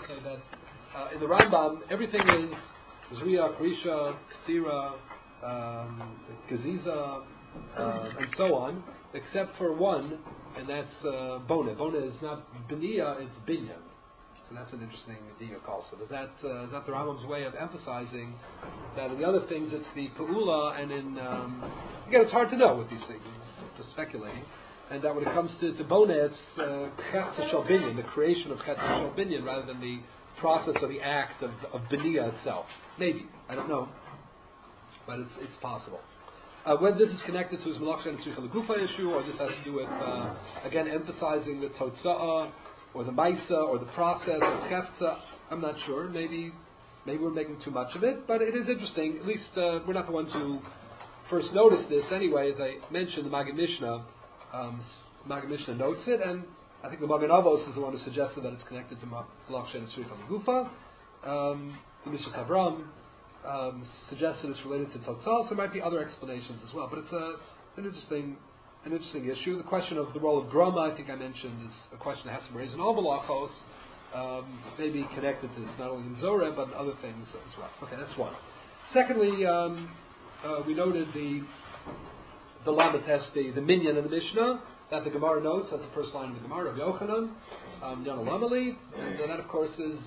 to say that in the Rambam, everything is Zriya, Krisha, Ksira, Gaziza, and so on, except for one, and that's Bona. Bona is not Biniya, it's Binyan. So that's an interesting diuk also. Is that the Rambam's way of emphasizing that in the other things it's the Pa'ula, and in, again, it's hard to know with these things, it's just speculating, and that when it comes to Bona, it's Chetza Shel Binyan, the creation of Chetza Shel Binyan, rather than the process or the act of Biniya itself. Maybe, I don't know, but it's possible. Whether this is connected to his Malach and Tzricha L'Gufa issue, or this has to do with, again, emphasizing the Totza'ah, or the Maisa, or the process, or Chefza, I'm not sure. Maybe we're making too much of it, but it is interesting. At least we're not the ones who first noticed this anyway. As I mentioned, the Maggid Mishnah notes it, and I think the Magen Avos is the one who suggested that it's connected to Malach and Tzricha L'Gufa. The Mishras Avram suggested it's related to Totzal, so there might be other explanations as well. But it's an interesting issue. The question of the role of Groma, I think I mentioned, is a question that has to be raised in all Malachos, maybe connected to this, not only in Zorah, but in other things as well. Okay, that's one. Secondly, we noted the Lamed test, the Minyan in the Mishnah, that the Gemara notes, that's the first line of the Gemara, of Yochanan, Yana Lamali, and that of course is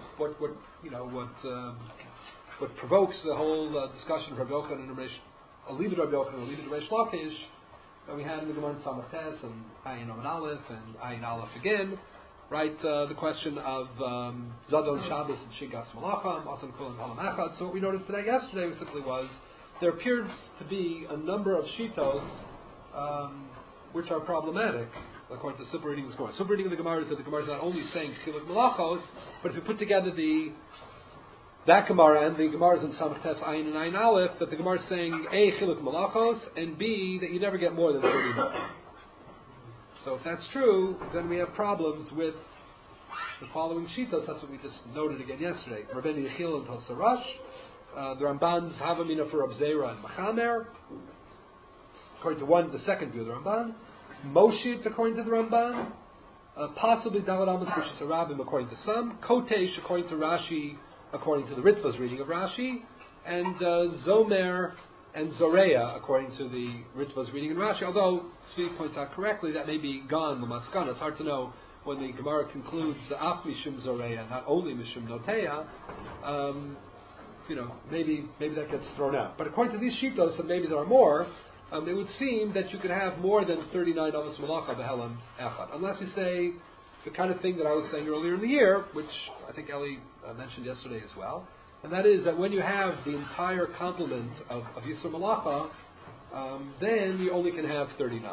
what provokes the whole discussion of Rabbi Yochanan and Alibid Rabbi Yochanan and Alibid Reish Lakish that we had in the Gemara in Samach Tes and Ayin Omen Aleph and Ayin Aleph again, right? The question of Zadon Shabbos and Shigas Malacham, Asam Kol and Halam Echad. So what we noted for that yesterday simply was there appears to be a number of shitos which are problematic according to the simple reading of the Gemara. Simple reading of the Gemara is that the Gemara is not only saying Chiluk Malachos, but if you put together that Gemara and the Gemaras in Samach Tes Ayin and Ayin Aleph, that the Gemara is saying A, Chiluk Malachos, and B, that you never get more than 30 more. So if that's true, then we have problems with the following shitos. That's what we just noted again yesterday. Rabbeinu Yechiel and Tosarash, the Ramban's Havamina for Rab Zera and Machamer, according to the second view of the Ramban. Moshit, according to the Ramban. Possibly David Amos B'Shas Harabim, according to some. Kotesh, according to Rashi, according to the Ritva's reading of Rashi. And Zomer and Zoreya, according to the Ritva's reading in Rashi. Although, Steve points out correctly, that may be gone, the Maskana. It's hard to know when the Gemara concludes Af Mishum Zoreya, not only Mishum Noteya. Maybe that gets thrown out. But according to these shitos, and maybe there are more, it would seem that you could have more than 39 Avos Malacha B'Helam Echad. Unless you say the kind of thing that I was saying earlier in the year, which I think Eli mentioned yesterday as well, and that is that when you have the entire complement of Yisur Malacha, then you only can have 39.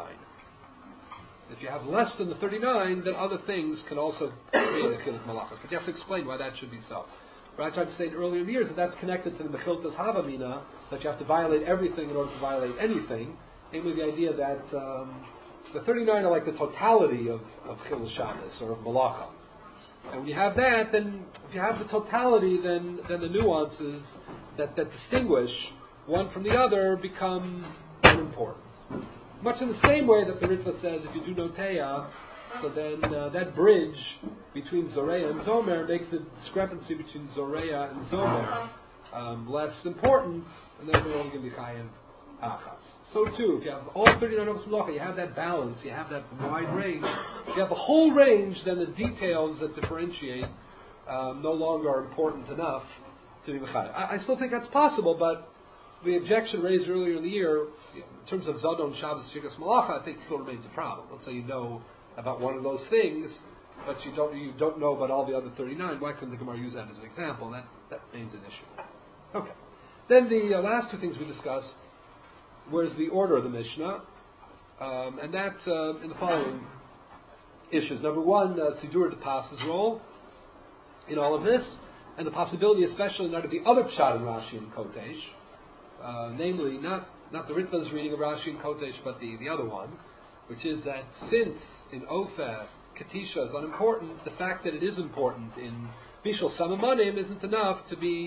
If you have less than the 39, then other things can also create a Chiluk Malacha. But you have to explain why that should be so. Right? I tried to say earlier in the years that that's connected to the Mechiltas Havamina, that you have to violate everything in order to violate anything, namely the idea that the 39 are like the totality of Chilul Shabbos or of Malacha. And when you have that, then if you have the totality, then the nuances that distinguish one from the other become unimportant. Much in the same way that the Ritva says if you do Noteya, so then that bridge between Zoreya and Zomer makes the discrepancy between Zoreya and Zomer less important, and then we're only going to be Chayav Achas. So too, if you have all 39 Avos Malacha, you have that balance, you have that wide range. If you have the whole range, then the details that differentiate no longer are important enough to be Mechayev. I still think that's possible, but the objection raised earlier in the year, in terms of Zadon, Shabbos, Shigas Malacha, I think still remains a problem. Let's say you know about one of those things, but you don't know about all the other 39. Why couldn't the Gemara use that as an example? That remains an issue. Okay. Then the last two things we discussed was the order of the Mishnah, and that's in the following issues. Number one, Sidur Depas's role in all of this, and the possibility, especially in light of the other Pshat in Rashi and Kotesh, namely not the Ritva's reading of Rashi and Kotesh, but the other one, which is that since in Ofer Katisha is unimportant, the fact that it is important in Bishul Samamanim isn't enough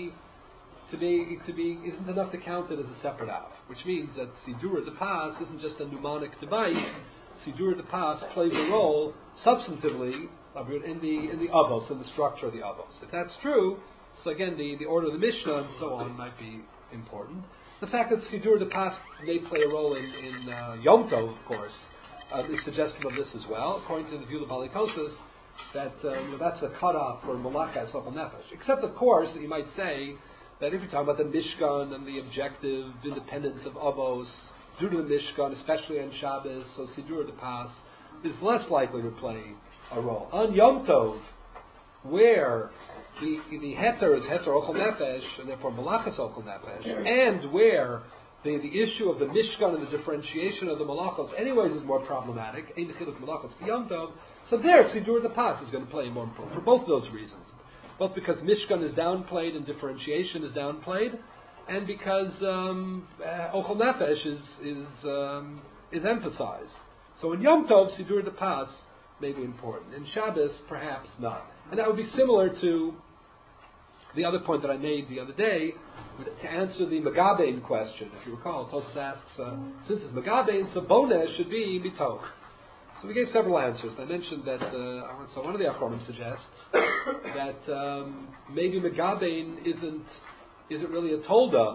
isn't enough to count it as a separate av. Which means that Sidura Depas isn't just a mnemonic device. Sidura Depas plays a role substantively in the avos, in the structure of the avos. If that's true, so again the order of the Mishnah and so on might be important. The fact that Sidur de Pas may play a role in Yom Tov, of course, is suggestive of this as well, according to the view of Balikosis, that that's a cutoff for Malachas Ochel Nefesh. Except, of course, that you might say that if you're talking about the Mishkan and the objective independence of Avos, due to the Mishkan, especially on Shabbos, so Sidur de Pas is less likely to play a role. On Yom Tov, where the heter is heter ochel nefesh, and therefore malachas ochel nefesh, and where the issue of the mishkan and the differentiation of the malachos, anyways, is more problematic. Ein chiluk malachos b'yom tov. So there, sidur de pas is going to play more important for both those reasons, both because mishkan is downplayed and differentiation is downplayed, and because ochel nefesh is emphasized. So in Yom Tov, sidur de pas may be important. In Shabbos, perhaps not. And that would be similar to the other point that I made the other day, to answer the Megabein question. If you recall, Tosfos asks, since it's Megabein, so Boneh should be Mitoch. So we gave several answers. I mentioned that, so one of the Achronim suggests that maybe Megabein isn't really a Tolda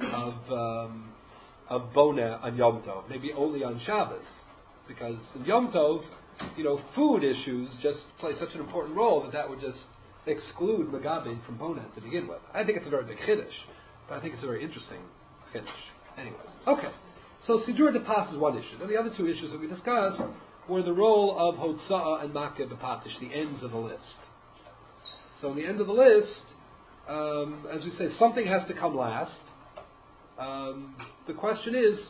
of Boneh on Yom Tov, maybe only on Shabbos. Because in Yom Tov, food issues just play such an important role that would just exclude Megabein from Boneh to begin with. I think it's a very big chiddush, but I think it's a very interesting chiddush. Anyways, okay. So Sidur de Pas is one issue. Then the other two issues that we discussed were the role of Hotza'ah and Makeh B'Patish, the ends of the list. So in the end of the list, as we say, something has to come last. The question is,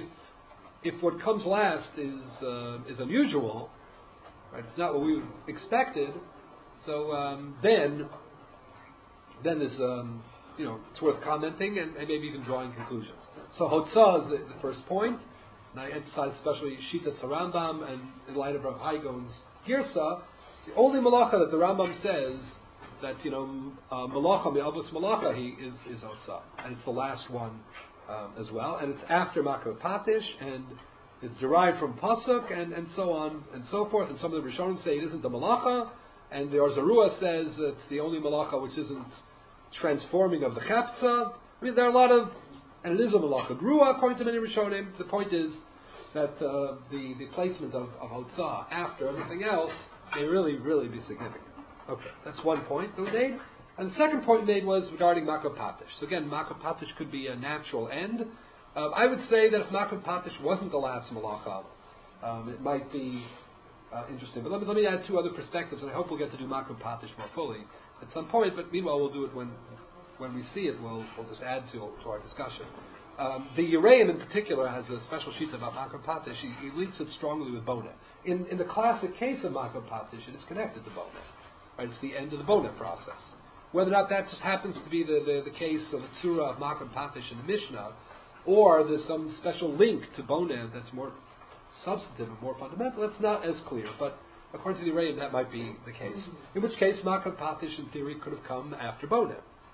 if what comes last is unusual, right? It's not what we expected. So then there's it's worth commenting and maybe even drawing conclusions. So Hotzah is the first point, and I emphasize especially Shitas HaRambam, and in light of Rav Hai Gaon's Girsa, the only malacha that the Rambam says that malacha me'avos malacha is Hotzah, and it's the last one. As well, and it's after Makeh B'Patish, and it's derived from Pasuk, and so on and so forth. And some of the Rishonim say it isn't the Malacha, and the Orzarua says it's the only Malacha which isn't transforming of the Chefza. I mean, there are a lot of, and it is a Malacha Grua, according to many Rishonim. The point is that the placement of Hotzah after everything else may really, really be significant. Okay, that's one point that we made. And the second point made was regarding Makeh B'Patish. So again, Makeh B'Patish could be a natural end. I would say that if Makeh B'Patish wasn't the last malacha, it might be interesting. But let me add two other perspectives, and I hope we'll get to do Makeh B'Patish more fully at some point. But meanwhile, we'll do it when we see it. We'll just add to our discussion. The Yereim in particular has a special sheet about Makeh B'Patish. He links it strongly with Boneh. In the classic case of Makeh B'Patish, it is connected to Boneh. Right? It's the end of the Boneh process. Whether or not that just happens to be the case of the Tzura of Makeh B'Patish in the Mishnah, or there's some special link to Boneh that's more substantive and more fundamental, that's not as clear. But according to the Yereim, that might be the case. In which case, Makeh B'Patish, in theory, could have come after Boneh.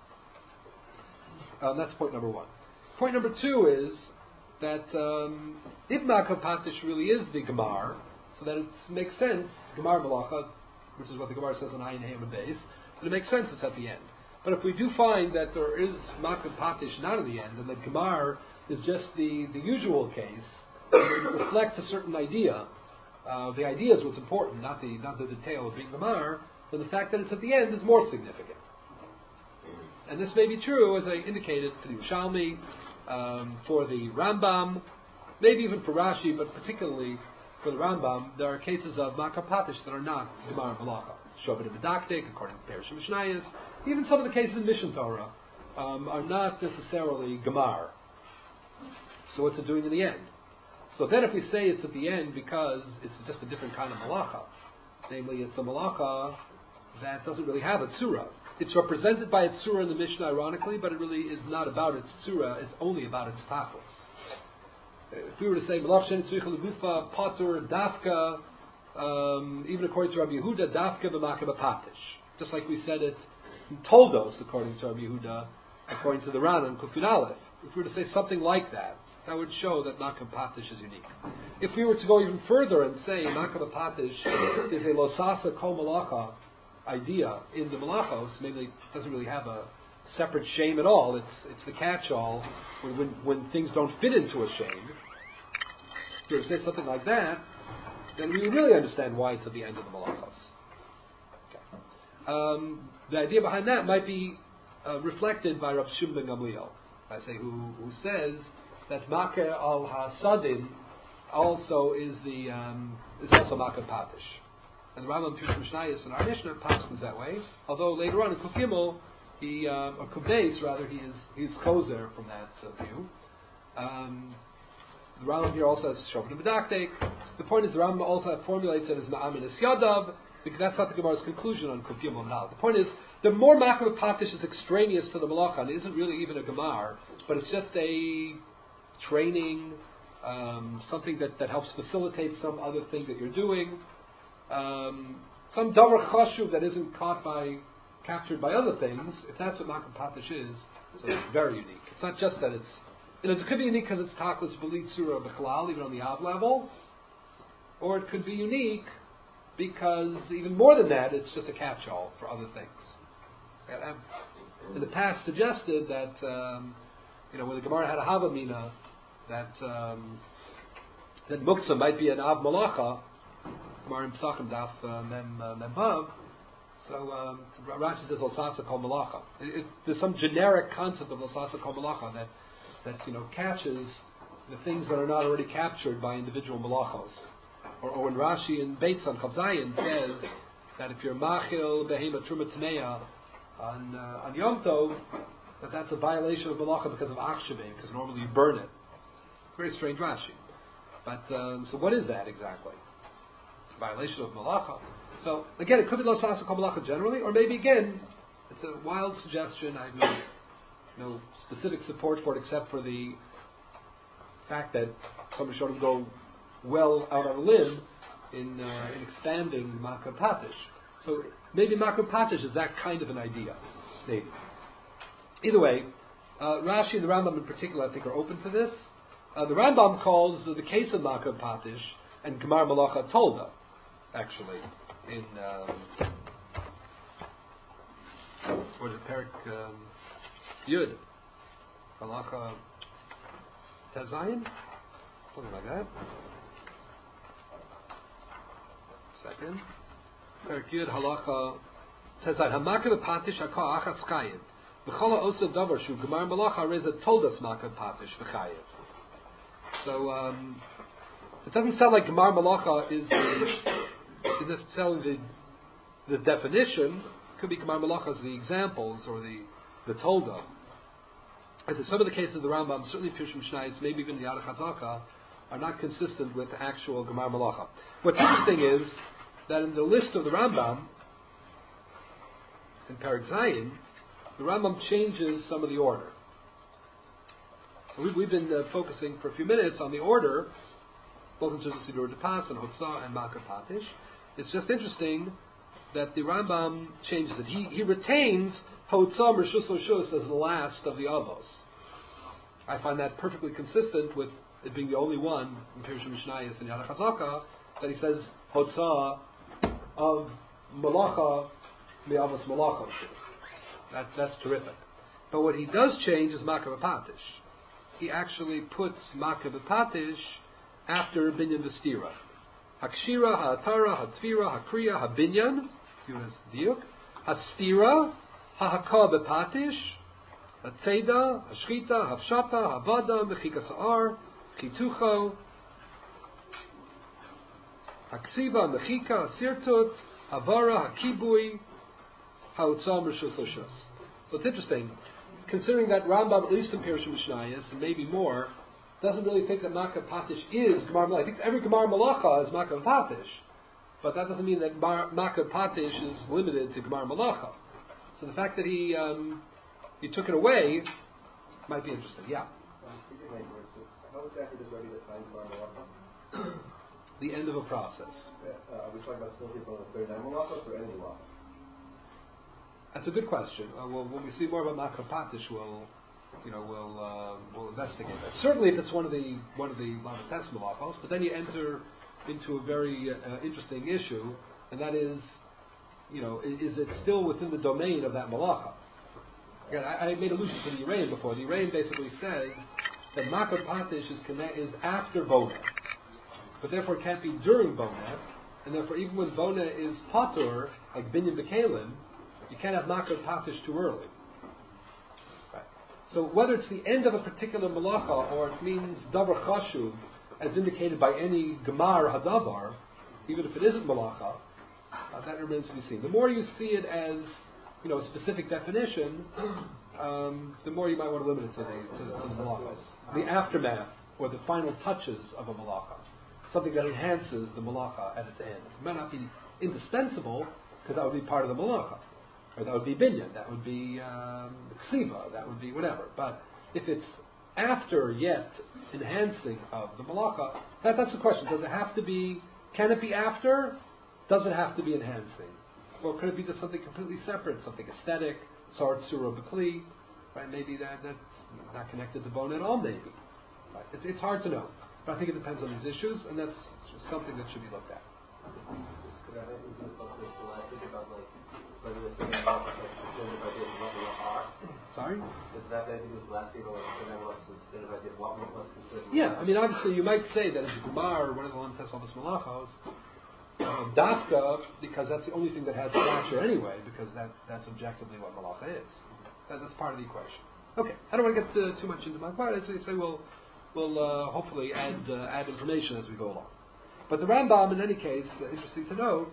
That's point number one. Point number two is that if Makeh B'Patish really is the Gemar, so that it makes sense, Gemar Malacha, which is what the Gemara says in Ayin Hey Base, it makes sense it's at the end. But if we do find that there is Makeh B'Patish not at the end, and that Gemar is just the usual case, and it reflects a certain idea, the idea is what's important, not the detail of being Gemar, then the fact that it's at the end is more significant. And this may be true, as I indicated, for the Yerushalmi, for the Rambam, maybe even for Rashi, but particularly for the Rambam, there are cases of Makeh B'Patish that are not Gemar Malacha. Shoved in the Daktik, according to Perish Mishnayos. Even some of the cases in Mishnah Torah are not necessarily Gemar. So what's it doing in the end? So then if we say it's at the end because it's just a different kind of malacha, namely it's a malacha that doesn't really have a tzura. It's represented by a tzura in the Mishnah, ironically, but it really is not about its tzura, it's only about its tachlis. If we were to say, Malach Shen Tzurich Legufa, Patur, Dafka, even according to Rabbi Yehuda, Dafka b'Makeh B'Patish. Just like we said it in Toldos, according to Rabbi Yehuda, according to the Ran and Kufin Aleph. If we were to say something like that, that would show that Makam Patish is unique. If we were to go even further and say Makam Patish is a Losasa Kol Malacha idea in the Malachos, maybe it doesn't really have a separate shame at all. It's the catch-all when things don't fit into a shame. If you were to say something like that, then we really understand why it's at the end of the Malachos. Okay. The idea behind that might be reflected by Rav Shimon ben Gamliel, I say, who says that Makeh al Hasadim also is also Makeh Patish, and the Rambam Pirush Mishnayos and our Mishnah paskins that way. Although later on in Kuf Gimel, or Kuf Beis rather, he's kozer from that view. The Rambam here also has Shoved and Medakdek. The point is the Rambam also formulates it as Ma'amin es Yadav, because that's not the Gemara's conclusion on Kuf Gimel now. The point is, the more Makeh Patish is extraneous to the Malacha, and it isn't really even a Gemar, but it's just a training, something that helps facilitate some other thing that you're doing, some davar chashuv that isn't captured by other things. If that's what Makeh Patish is, so it's very unique. It's not just that it's, it could be unique because it's taklis b'li tzura b'chalal, even on the Av level, or it could be unique because even more than that, it's just a catch-all for other things. I've in the past suggested that when the Gemara had a Havamina, that Muktzah might be an Av Malacha, Gemara in Pesachim Daf Mem Vav. So Rashi says Losasa Kol Malacha. There's some generic concept of Losasa Kol Malacha that catches the things that are not already captured by individual malachos. Or when Rashi in Beitz on Chav Zayin says that if you're machil behema truma tmeya on Yom Tov, that's a violation of malacha because of achshavim, because normally you burn it. Very strange Rashi. But so what is that exactly? It's a violation of malacha. So again, it could be losasa kol malacha generally, or maybe again, it's a wild suggestion. I have no specific support for it except for the fact that some Rishonim go well out on a limb in expanding Makeh Patish. So maybe Makeh Patish is that kind of an idea. Maybe. Either way, Rashi and the Rambam in particular, I think, are open to this. The Rambam calls the case of Makeh Patish and Gemar Malacha Tolda, actually, in what is it, Perik Yud, Malacha Tezayin, something like that. Second, Perik Yud Halacha Tezayin. Hamakeh Patish Hakah Achas Chayiv. V'chola Osa Davar Shu Gemar Malacha Reza Toldas Makeh Patish V'Chayiv. So it doesn't sound like Gemar Malacha is necessarily the definition. It could be Gemar Malacha as the examples or the Tolda. As in some of the cases of the Rambam, certainly Pirush Mishnayos, maybe even the Yad Chazaka, are not consistent with the actual Gemar Malacha. What's interesting is that in the list of the Rambam, in Perik Zayin, the Rambam changes some of the order. So we've been focusing for a few minutes on the order, both in terms of Sidur Depas and Hotzah and Makeh Patish. It's just interesting that the Rambam changes it. He retains Hotzah Rishus Oshus as the last of the Avos. I find that perfectly consistent with it being the only one in Pirush Mishnayos and Yad Chazaka that he says Hotzah of Malacha Me'avos Malacha. That's terrific. But what he does change is Makeh Patish. He actually puts Makeh Patish after Binyan V'Stira. Hakshira, Ha'atara, Ha'tfira, Hakriya, Ha'binyan, Diuk, Ha'stira, Ha'hakah B'Patish, Ha'tzeda, Ha'shchita, Ha'fshata, Ha'vada, Mechika Sa'ar, Chitucho, Ha'ksiva, Mechika, Ha'sirtut, Ha'vara, Ha'kibui, Ha'utzam, Rishus Oshus. So it's interesting, considering that Rambam, at least in Pirush Mishnayos, and maybe more, doesn't really think that Makeh Patish is Gemar Malacha. He thinks every Gemar Malacha is Makeh Patish, but that doesn't mean that Makeh Patish is limited to Gemar Malacha. So the fact that he took it away might be interesting. Yeah. How exactly does Rabbi define Gemar Malacha? The end of a process. Are we talking about simply from the 39 Malachos or any Malacha? That's a good question. Well, when we see more about Makeh Patish, we'll investigate that. Certainly, if it's one of the Lamates Malachos, but then you enter into a very interesting issue, and that is, is it still within the domain of that Malacha? Again, I made allusion to the Uraim before. The Uraim basically says that Makar Patish is after Bona, but therefore it can't be during Bona, and therefore even when Bona is Patur, like Binyan Bekalim, you can't have Makar Patish too early. Right. So whether it's the end of a particular Malacha or it means Davar Chashuv, as indicated by any Gemar Hadavar, even if it isn't Malacha, that remains to be seen. The more you see it as a specific definition, the more you might want to limit it to the malachas. The aftermath or the final touches of a malacha, something that enhances the malacha at its end. It might not be indispensable because that would be part of the malacha, or that would be binyan, that would be ksiva, that would be whatever. But if it's after yet enhancing of the malacha, that's the question. Does it have to be? Can it be after? Does it have to be enhancing? Or could it be just something completely separate, something aesthetic, Sar Tsura B'Kli, right? Maybe that's not connected to Bona at all, maybe. Right? It's hard to know. But I think it depends on these issues, and that's something that should be looked at. Could I have the last thing about whether the thing about definitive ideas of what we are? Sorry? Does that have to do with the last thing about definitive idea of what we must consider? Yeah, I mean, obviously you might say that as a Gemar, one of the Lam Tes Avos Malachos, Dafka, because that's the only thing that has stature anyway, because that's objectively what Malacha is. That's part of the equation. Okay, I don't want to get too much into my part. As I say, we'll hopefully add information as we go along. But the Rambam, in any case, interesting to know,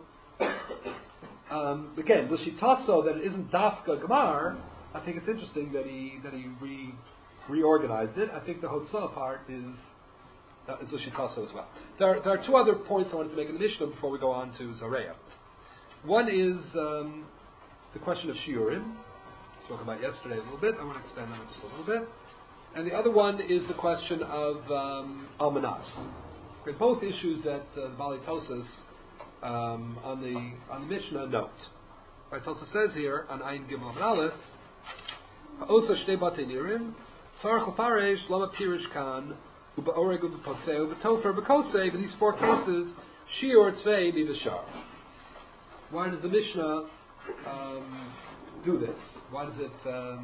again, L'shitaso, that it isn't Dafka Gemar, I think it's interesting that he reorganized it. I think the Hotzah part is L'shitaso as well. There are two other points I wanted to make in the Mishnah before we go on to Zareya. One is the question of Shiurim. Spoke about yesterday a little bit. I want to expand on it just a little bit. And the other one is the question of Almanas. Okay, both issues that Bali Tosas on the Mishnah note. Right, Tosas says here on Ayin Gimel Amud Aleph, Osa Shtei Batei Nirim, Tzarech Uparesh Lama Pirish Kan Ubaoreg Ubapotzei Ubatofer Ubakosei. In these four cases, Shiur Tzvei Mivashar. Why does the Mishnah do this? Why does it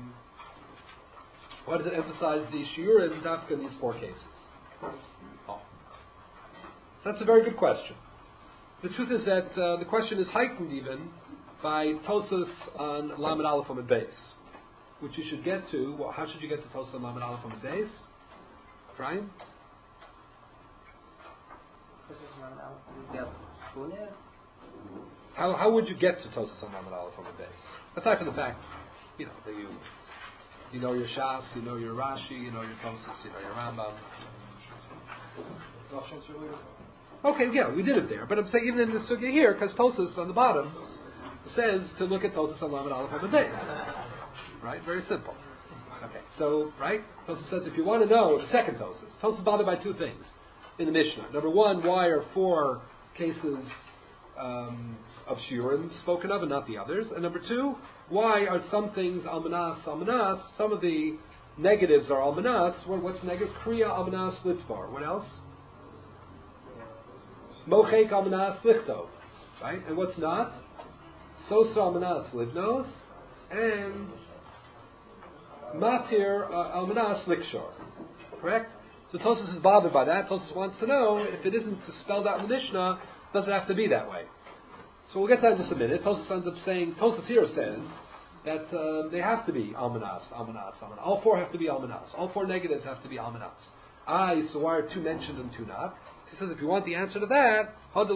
emphasize the Shiur and Dafka in these four cases? Oh. That's a very good question. The truth is that the question is heightened even by Tosas on Lamed Aleph Amud Beis, which you should get to. Well, how should you get to Tosas on Lamed Aleph Amud Beis? Brian? How would you get to Tosas on Lamed Aleph Amud Beis? Aside from the fact, that you know your Shas, you know your Rashi, you know your Tosas, you know your Rambams. Okay, yeah, we did it there. But I'm saying even in the sugya here, because Tosas on the bottom says to look at Tosas on Lamed Aleph Amud Beis. Right? Very simple. Okay, so, right? Tosas says if you want to know the second Tosas is bothered by two things in the Mishnah. Number one, why are four cases of Shiurim spoken of and not the others? And number two, why are some things Almanas, some of the negatives are Almanas? What's negative? Kriya Almanas Litvar. What else? Mochek Almanas Lichtov. Right? And what's not? Sosa Almanas Livnos and Matir Almanas Likshor. Correct? So Tosas is bothered by that. Tosas wants to know if it isn't spelled out in the Mishnah, does it have to be that way? So we'll get to that in just a minute. Tosas ends up saying, Tosas here says that they have to be Almanas. All four have to be Almanas. All four negatives have to be Almanas. So why are two mentioned and two not? He says if you want the answer to that,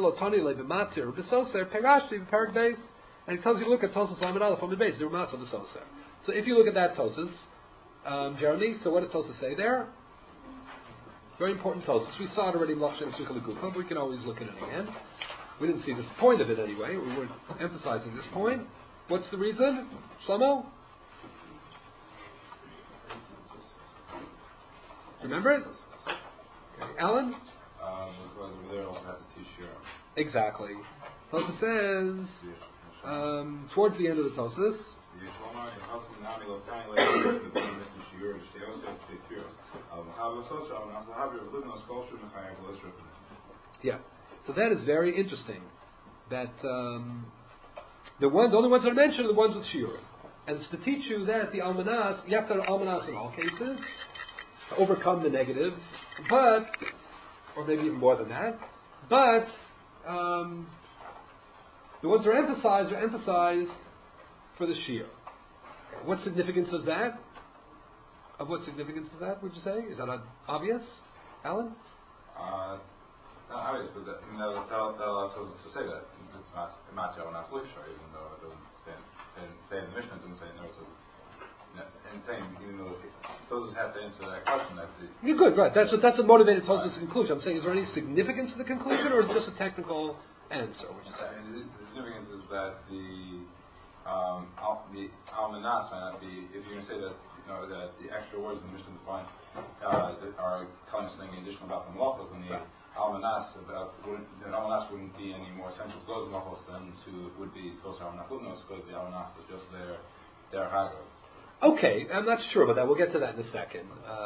and he tells you look at Tosas Lamed Aleph Amud Beis, Dirmas of the Soser. So if you look at that Tosas, Jeremy, so what does Tosas say there? Very important Tosas. We saw it already in Lachshan Sukkah L'Gufa, but we can always look at it again. We didn't see this point of it anyway. We weren't emphasizing this point. What's the reason? Shlomo? Remember it? Okay. Alan? Because over there, don't have to teach you. Exactly. Tosas says, towards the end of the Tosas, shiur and shtei osir shtei tfiros. Al v'chal v'sosar al v'haver v'libnos kol shu mechayev v'losher. Yeah. So that is very interesting. That the only ones that are mentioned are the ones with shiurim. And it's to teach you that the almanas, you have to have almanas in all cases to overcome the negative, or maybe even more than that. But the ones that are emphasized for the shiur. What significance is that? Of what significance is that? Would you say? Is that obvious, Alan? Not obvious, but that allows us to say that it's not Yavanas Likshar, even though it doesn't say in the Mishnah, it doesn't say no, it says, and saying, even though those have to answer that question, you're good, right? That's what motivated Tosafos' conclusion. I'm saying, is there any significance to the conclusion, or is it just a technical answer? Would you say? The significance is that the almanas might not be. If you're going to say that, that the extra words in the Mishnah define are telling us something additional about the malachos, then the almanas wouldn't be any more essential to those malachos than would be Tosar almanas lubnos, because the almanas is just their hago. Okay, I'm not sure about that. We'll get to that in a second.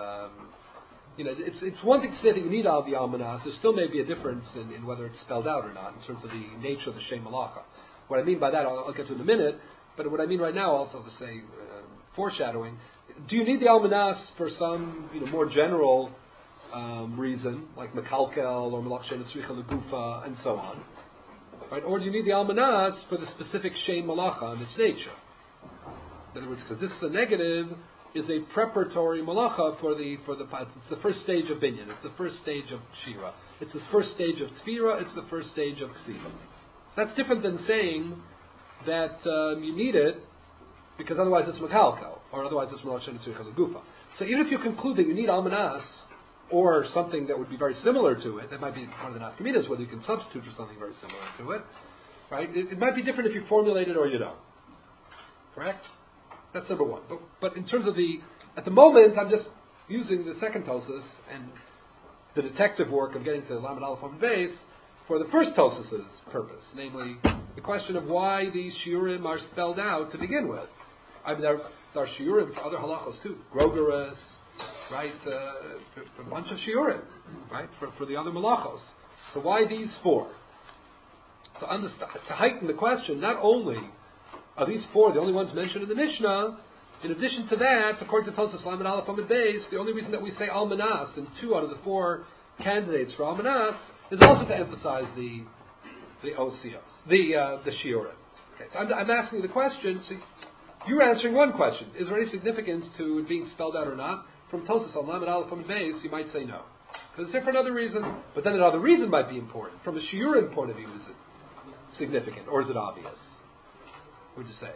It's one thing to say that you need all the almanas. There still may be a difference in whether it's spelled out or not in terms of the nature of the Shem Malacha. What I mean by that, I'll get to in a minute. But what I mean right now, also to say, foreshadowing, do you need the almanas for some more general reason, like mekalkel or melach she'eino tzricha legufa and so on, right? Or do you need the almanas for the specific Shem Malacha and its nature? In other words, because this is a negative, is a preparatory malacha for the it's the first stage of binyan, it's the first stage of shira, it's the first stage of tfira, it's the first stage of ksiva. That's different than saying that you need it because otherwise it's mekalkel, or otherwise it's melach she'eino tzricha legufa. So even if you conclude that you need almanas, or something that would be very similar to it, that might be one of the nafkaminas, whether you can substitute for something very similar to it, right? It might be different if you formulate it or you don't. Correct? That's number one. But in terms of at the moment, I'm just using the second Tosas and the detective work of getting to Lamed Aleph on base for the first Tosas's purpose, namely the question of why these shiurim are spelled out to begin with. I mean, there are shiurim for other halachos too, grogeres, right? A bunch of shiurim, right? For the other malachos. So why these four? So to heighten the question, not only are these four the only ones mentioned in the Mishnah, in addition to that, according to Tosas Lamed Aleph Amud Beis, the only reason that we say almanas in 2 out of the 4 candidates for almanas is also to emphasize the osios, the shiurim. Okay, so I'm asking you the question. So you're answering one question: is there any significance to it being spelled out or not? From Tosas on Lamed Aleph Amud Beis, you might say no, because it's there for another reason. But then another reason might be important. From a shiurim point of view, is it significant or is it obvious? Would you say?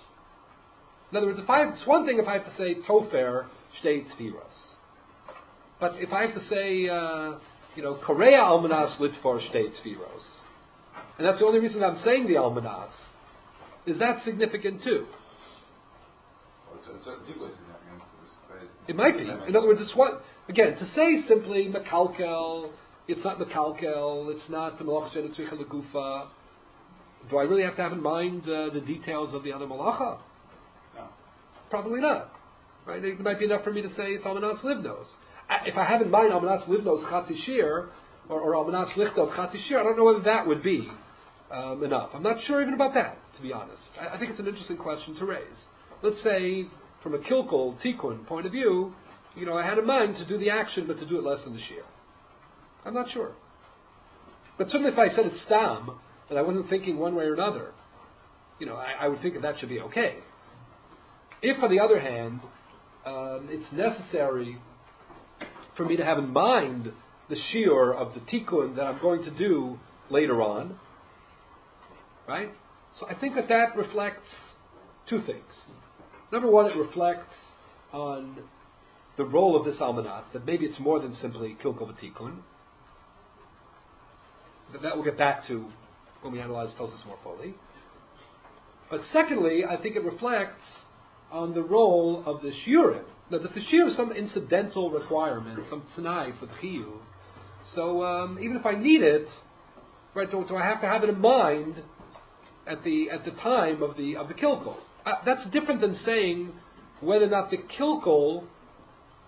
In other words, it's one thing if I have to say tofer shtei tfiros, but if I have to say, korea almanas litfor shtei tfiros, and that's the only reason I'm saying the almanas, is that significant too? It might be. In other words, it's one again to say simply mekalkel. It's not mekalkel. It's not the melach she'eino tzricha legufa. Do I really have to have in mind the details of the other malacha? No. Probably not. Right? It might be enough for me to say it's almanas livnos. If I have in mind almanas livnos chatzi shir, or almanas lichtov chatzi shir, I don't know whether that would be enough. I'm not sure even about that, to be honest. I think it's an interesting question to raise. Let's say, from a kilkul tikkun point of view, I had in mind to do the action, but to do it less than the shir. I'm not sure. But certainly if I said it's stam, and I wasn't thinking one way or another, I would think that should be okay. If, on the other hand, it's necessary for me to have in mind the shiur of the tikkun that I'm going to do later on, right? So I think that reflects two things. Number one, it reflects on the role of this almanas, that maybe it's more than simply kilkul v'tikkun. That we'll get back to when we analyze Tosas more fully. But secondly, I think it reflects on the role of the shiurim. Now, the shiur is some incidental requirement, some t'nai for the chiyuv. So even if I need it, right, do I have to have it in mind at the time of the kilkul? That's different than saying whether or not the kilkul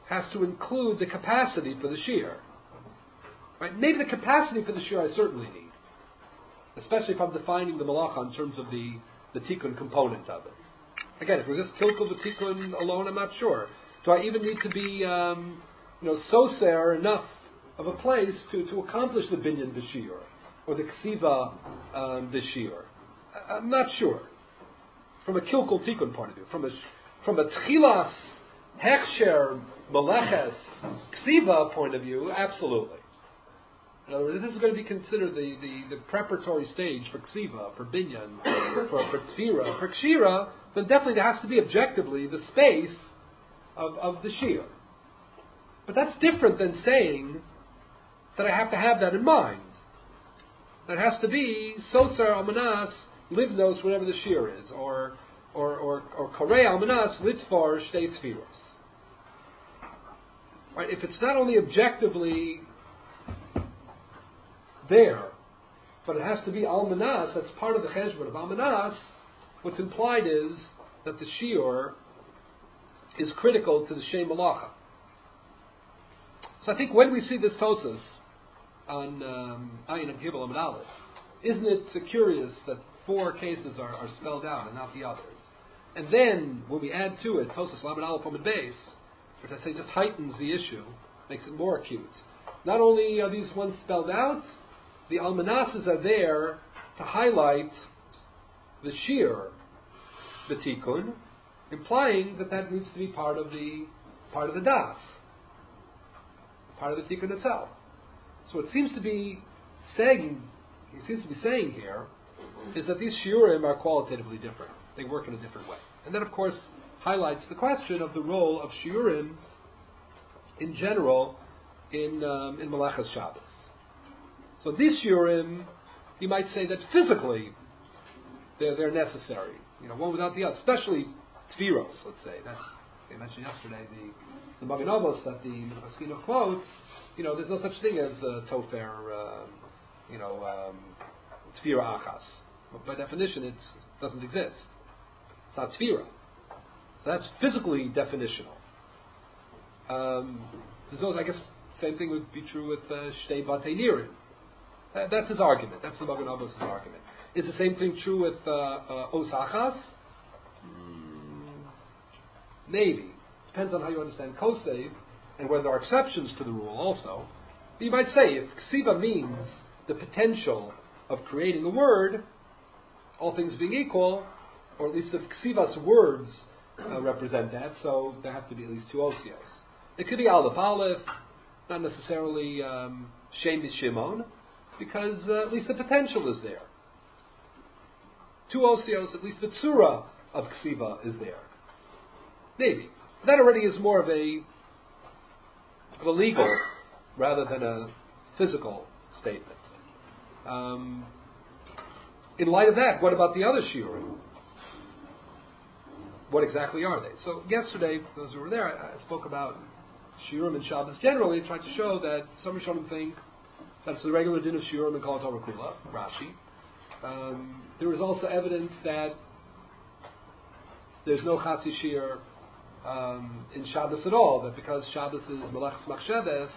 has to include the capacity for the shear. Right? Maybe the capacity for the shear I certainly need, especially if I'm defining the malacha in terms of the tikkun component of it. Again, if we're just kilkul the tikkun alone, I'm not sure. Do I even need to be, soser enough of a place to accomplish the binyan b'shir or the ksiva b'shir? I'm not sure. From a kilkul tikkun point of view, from a tchilas hechsher meleches ksiva point of view, absolutely. In other words, if this is going to be considered the preparatory stage for ksiva, for binyan, for tefira, for kshira, then definitely there has to be objectively the space of the shear. But that's different than saying that I have to have that in mind. That has to be sosar almanas livnos, whatever the shear is, or korei almanas litvar shtei tfiros. Right? If it's not only objectively there, but it has to be almanas, that's part of the cheshbon of almanas, what's implied is that the shiur is critical to the shem malacha. So I think when we see this Tosas on Ayin and Gibel and Aleph, isn't it curious that 4 cases are spelled out and not the others? And then when we add to it Tosas Lamed Aleph on the base, which I say just heightens the issue, makes it more acute. Not only are these ones spelled out, the almanasas are there to highlight the shear, the tikkun, implying that needs to be part of the das, part of the tikkun itself. So it seems to be saying here is that these shiurim are qualitatively different. They work in a different way. And that, of course, highlights the question of the role of shiurim in general in Melechas Shabbos. So these shiurim, you might say that physically they're necessary. One without the other, especially tfiros, let's say. They mentioned yesterday the Magen Avos that the Chaskina quotes. There's no such thing as tofer, tfira achas. By definition, it doesn't exist. It's not tfira. So that's physically definitional. I guess same thing would be true with shtei batei nirim. That's his argument. That's the Magen Avos' argument. Is the same thing true with osachas? Maybe. Depends on how you understand kosev and whether there are exceptions to the rule also. But you might say if ksiva means the potential of creating a word, all things being equal, or at least if ksivas words represent that, so there have to be at least 2 osios. It could be aleph aleph, not necessarily shem b'shimon, because at least the potential is there. 2 osios, at least the tzura of ksiva is there. Maybe. That already is more of a legal rather than a physical statement. In light of that, what about the other shiurim? What exactly are they? So yesterday, those who were there, I spoke about shiurim and Shabbos generally, tried to show that some Rishonim think that it's the regular din of shiurim and Kol Torah Kula, Rashi. There is also evidence that there's no Chatzi Shir in Shabbos at all, that because Shabbos is Melechas Machsheves,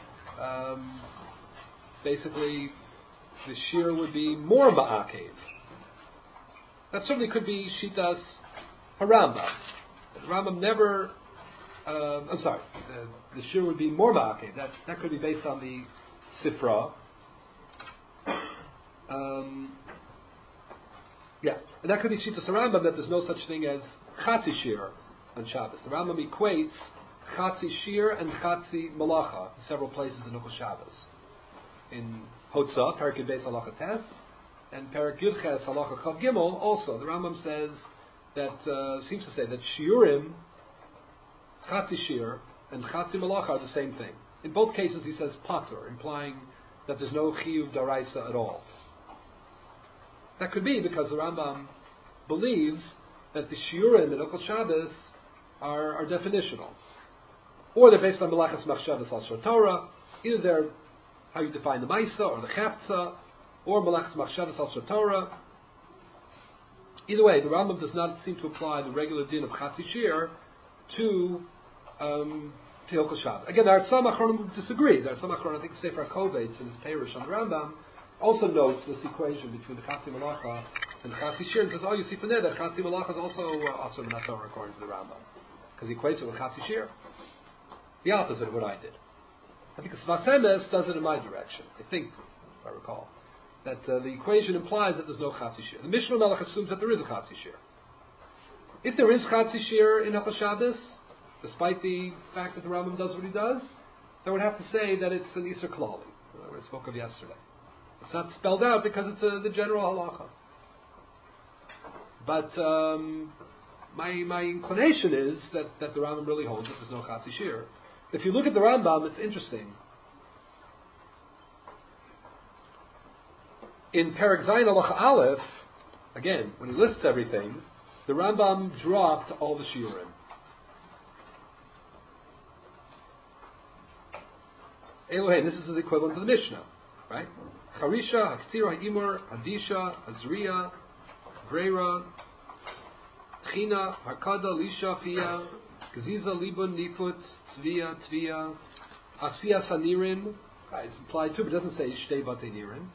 basically the Shir would be more Ma'akev. That certainly could be Shitas Harambam. The Rambam never, the Shir would be more Ma'akev. That could be based on the Sifra. And that could be Shitas Harambam, that there's no such thing as Chatzi Shir on Shabbos. The Rambam equates Chatzi Shir and Chatzi Malacha in several places in Hilchos Shabbos. In Hotzah, Perek Yud Beis Halacha Tes, and Perek Yud Ches Halacha Chav Gimel, also the Rambam says that seems to say that Shiurim, Chatzi Shir and Chatzi Malacha are the same thing. In both cases, he says Patur, implying that there's no Chiyuv Daraisa at all. That could be because the Rambam believes that the Shiurim in Hilchos Shabbos are definitional. Or they're based on Melechas Machshavas al Shor Torah. Either they're how you define the Maisa or the Chefza, or Melechas Machshavas al Shor Torah. Either way, the Rambam does not seem to apply the regular din of Chatzi Shir to Hilchos Shabbos. Again, there are some Achronim who disagree. There are some Achronim, I think Sefer Kovetz in his Parish on the Rambam, also notes this equation between the Chatzi Malacha and the Chatzi Shir, and says, oh, you see from there that Chatzi Malacha is also Asur Minatorah according to the Rambam, because he equates it with Chatzi Shir. The opposite of what I did. I think the Sfas Emes does it in my direction. I think, if I recall, that the equation implies that there's no Chatzi Shir. The Mishnah Melech assumes that there is a Chatzi Shir. If there is Chatzi Shir in Hilchos Shabbos, despite the fact that the Rambam does what he does, I would have to say that it's an Isser Klali, what I spoke of yesterday. It's not spelled out because it's the general halacha. But my inclination is that the Rambam really holds that there's no Chatzi Shir. If you look at the Rambam, it's interesting. In Perek Zayin Halacha Aleph, again, when he lists everything, the Rambam dropped all the shiurim. Elohein, this is his equivalent to the Mishnah, right? Charisha, Haktira, Ha'imur, Hadisha, Azriya, Breira, Tchina, Harkada, Lisha, Fia, Gaziza, Libun, Nifut, Tzviya, Tvia, Asiya, Sanirim, right, it's implied too, but it doesn't say Shtei Batei Nirim.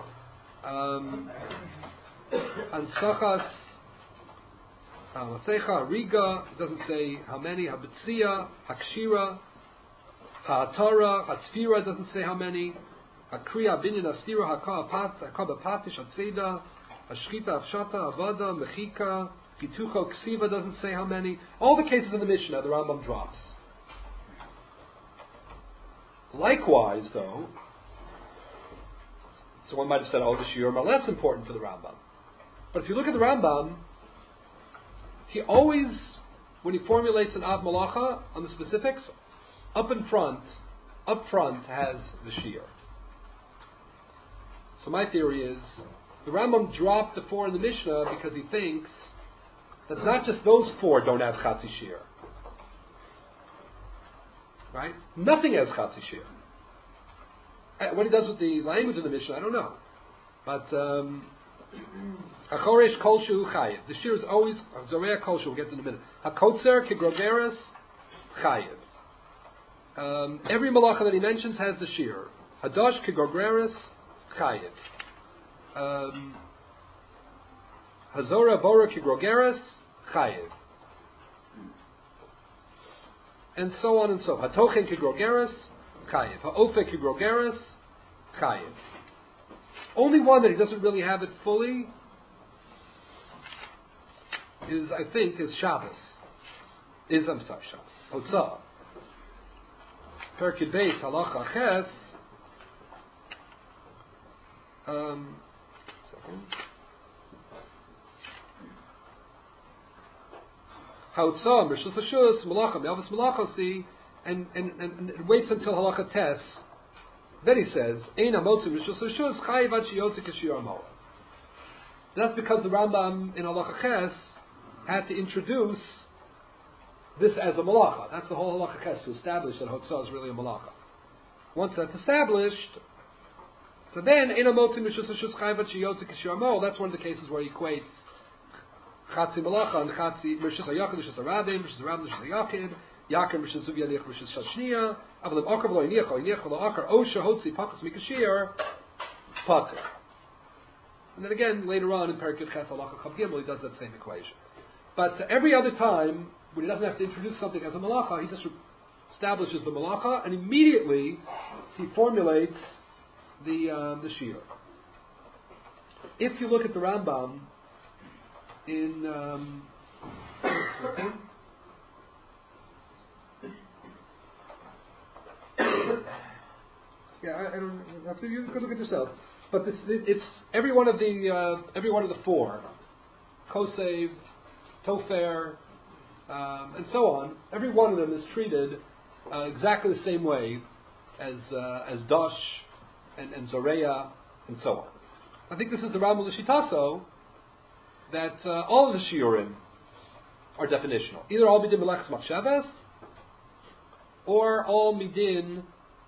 Ansachas, Masecha, Riga, it doesn't say how many, Habetzia, Hakshira, Ha'atara, Hatfira, doesn't say how many, Hakriya, Binyan, Astira, Hakaba Patish, Hatzeda, Hashchita, Avshata, Avada, Mechika, Gitucho, Ksiva, doesn't say how many. All the cases in the Mishnah, the Rambam drops. Likewise, though, so one might have said, oh, the shiurim are less important for the Rambam. But if you look at the Rambam, he always, when he formulates an Av Malacha on the specifics, up front has the shiur. So my theory is, the Rambam dropped the 4 in the Mishnah because he thinks that's not just those 4 don't have Chatzi Shir. Right? Nothing has Chatzi Shir. What he does with the language of the Mishnah, I don't know. But Achoresh Kol Shehu Chayiv. The Shir is always Zoreya Kol Shehu. We'll get to in a minute. Hakotzer Kigrogeres Chayiv. Every malacha that he mentions has the Shir. Hadosh Kigrogeres Chayiv. Hazora Bora Kigrogeres Chayiv. And so on and so forth. Hatochen Kigrogeres Chayiv. Ha'ofe Kigrogeres Chayiv. Only one that he doesn't really have it fully is Shabbos. Shabbos. Hotzah. Perkid Beis Halacha Ches. Hautzah, Rishus Hashus, Malachim, Elvis Malachasi, and it waits until Halacha Tes. Then he says, Ein Amotzu Rishus Hashus, Chayiv Ad Sheyotze Kashir Amol. That's because the Rambam in Halacha Ches had to introduce this as a Malacha. That's the whole Halacha Ches, to establish that Hautzah is really a Malacha. Once that's established, so then Ein Amotzu Rishus Hashus, Chayiv Ad Sheyotze Kashir Amol. That's one of the cases where he equates Chatzi Malacha and Chatzi Rishus HaYachid, Rishus HaRabim, Rishus HaRabim, Rishus HaYachid, Yakim, Rishus Zuvi Yaniach, Rishus Shashniya, Avalim Akar V'lo Yiniach Lo Akar, Osha Hotzi Pakas Mikashir, Pater. And then again, later on in Perikut Ches Halacha Chav Gimel, he does that same equation. But every other time, when he doesn't have to introduce something as a Malacha, he just establishes the Malacha, and immediately he formulates the Shiur. If you look at the Rambam, in I don't have to. You could look at yourself. But it's every one of the 4, Kosev, Tofer, and so on. Every one of them is treated exactly the same way as Dosh and Zoreya and so on. I think this is the Rambam L'Shitaso, that all of the shiurim are definitional. Either all midin melechus machshavas, or all midin,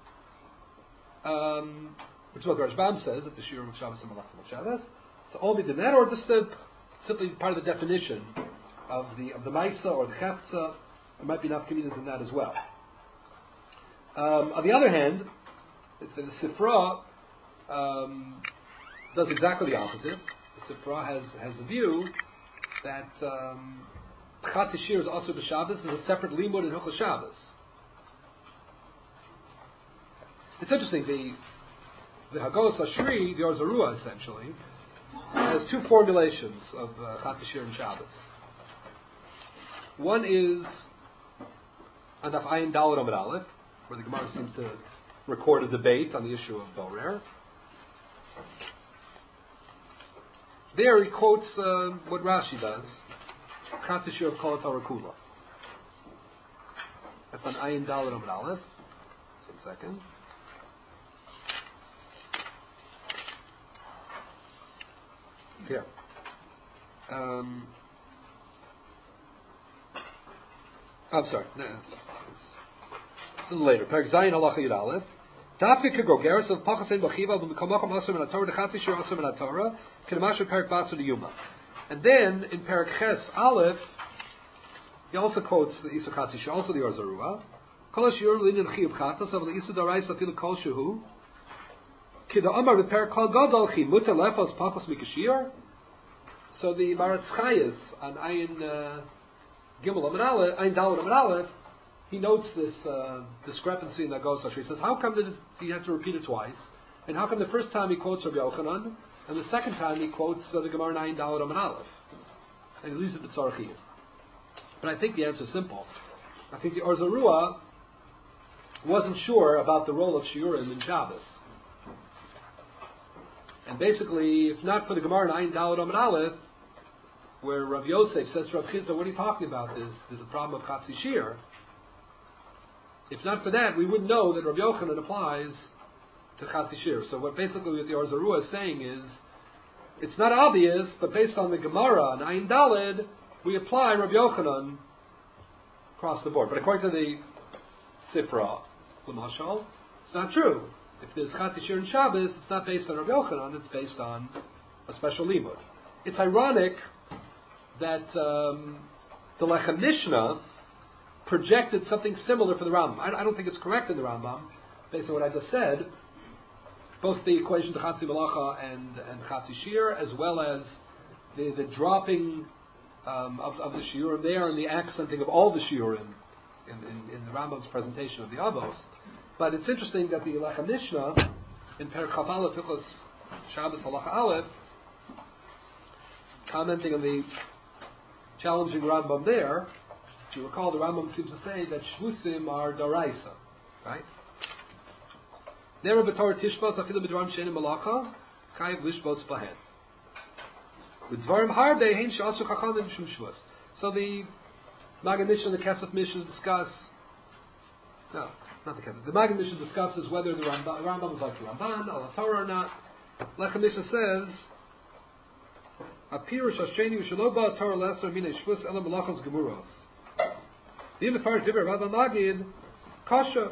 which is what the Rashbam says, that the shiurim of Shabbos are melechus machshavas. So all midin that, or just simply part of the definition of the Maisa or the Chefza. There might be enough communities in that as well. On the other hand, it's that the Sifra does exactly the opposite. The Sifra has a view that Chatzi Shir is also b'Shabbos is a separate limud in Hilchos Shabbos. It's interesting. The Hagos Ashri, the Or Zarua essentially, has two formulations of Chatzi Shir and Shabbos. One is Andaf Ayin Daled Amud Aleph, where the Gemara seems to record a debate on the issue of Borer. There he quotes what Rashi does, Chatzi Shir of Kol HaTorah Kula. That's on Ayin Daled Amud Aleph. Just 1 second. Here. I'm sorry. No, it's a little later. Perek Zayin Halacha Yud Aleph. Dafke kegogeres of Pachasein Bachiva b'Mikamacham Asur Min HaTorah Dechatzi Shir Asur Min HaTorah Kenemasher Perek Basur Yuma. And then in Perek Ches Aleph, he also quotes the Isa Chatzi Shir, also the Or Zarua. Kol HaShiur L'Inyan Chiyuv Chatas of the Isa Daraisa Afilu Kol Shehu. So the Maratz Chayes on Ayin Gimel Amud Aleph, Ayin Daled Amud Aleph, he notes this discrepancy in the Hagos Ashri. He says, how come he had to repeat it twice? And how come the first time he quotes Rabbi Yochanan, and the second time he quotes the Gemara in Ayin Daled Amud Aleph? And he leaves it B'tzarech Chiyuv. But I think the answer is simple. I think the Or Zarua wasn't sure about the role of Shiurim in Shabbos. And basically, if not for the Gemara in Ayin Daled Amud Aleph, where Rav Yosef says to Rav Chisda, what are you talking about? There's a problem of Chatzi Shir. If not for that, we wouldn't know that Rav Yochanan applies to Chatzi Shir. So what the Or Zarua is saying is, it's not obvious, but based on the Gemara in Ayin Daled, we apply Rav Yochanan across the board. But according to the Sifra, L'mashal, it's not true. If there's Chatzi Shir and Shabbos, it's not based on Rav Yochanan, it's based on a special limud. It's ironic that the Lechem Mishnah projected something similar for the Rambam. I don't think it's correct in the Rambam, based on what I just said. Both the equation to Chatzi Malacha and Chatzi Shir, as well as the dropping of the Shiurim there and the accenting of all the Shiurim in the Rambam's presentation of the Avos. But it's interesting that the Lechem Mishnah in Perek Chav Aleph Hilchos Shabbos Halacha Aleph, commenting on the challenging Rambam there, if you recall, the Rambam seems to say that Shvusim are Daraisa, right? Nera b'Torah Tishbos afilu b'dvarim she'enim malacha chayiv lishbos bahen. B'dvarim harbe hein she'asu chachamim shum shvus. So the Maggid Mishnah and the Kesef Mishnah discuss. No, not the Kesef. The Maggid Mishnah discusses whether the Rambam is like the Ramban, al Torah or not. Lechem Mishnah says, "Apirush Hasheni u'shelo ba Torah lesser minei shvus ela malachos gemuros." The Imefar Diber Rav Maggid kasha.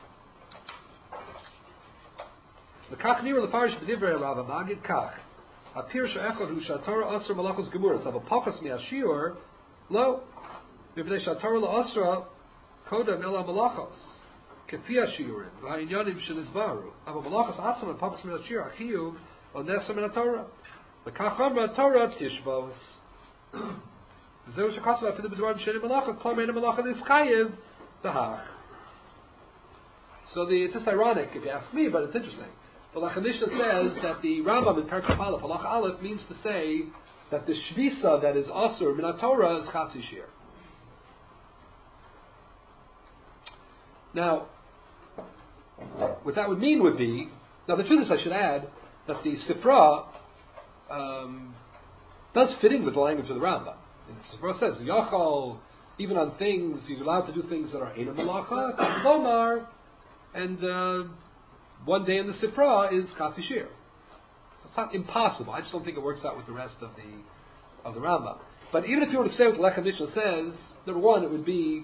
The kach nira lefarish b'divrei Rav Maggid kach. Apirush echad hu shatorah asr malachos gemuros. Ava pakas mi'ashiur lo. Mipnei shatorah la'asra kodem ela malachos. Kefi ashiurim v'ha'inyanim shenizbaru. Ava malachos atzam and pakas mi'ashiur achiyuv on nesar min haTorah. The kacham Torah tishbos. Zeu shekatzav afilu b'dvarim she'enim malacha kol me'enim malacha nischayev v'hach. So it's just ironic if you ask me, but it's interesting. The Lechem Mishnah says that the Rambam in Perek Chav Aleph, Halacha Aleph, means to say that the shvisa that is asur min haTorah is Chatzi Shir. Now, what that would mean would be, now the truth is, I should add that the Sifra does fit in with the language of the Rambam. The Sifra says, Yachal, even on things, you're allowed to do things that are Eina Malacha, Lomar, and one day in the Sifra is Chatzi Shir. So it's not impossible. I just don't think it works out with the rest of the Rambam. But even if you were to say what the Lechem Mishnah says, number one, it would be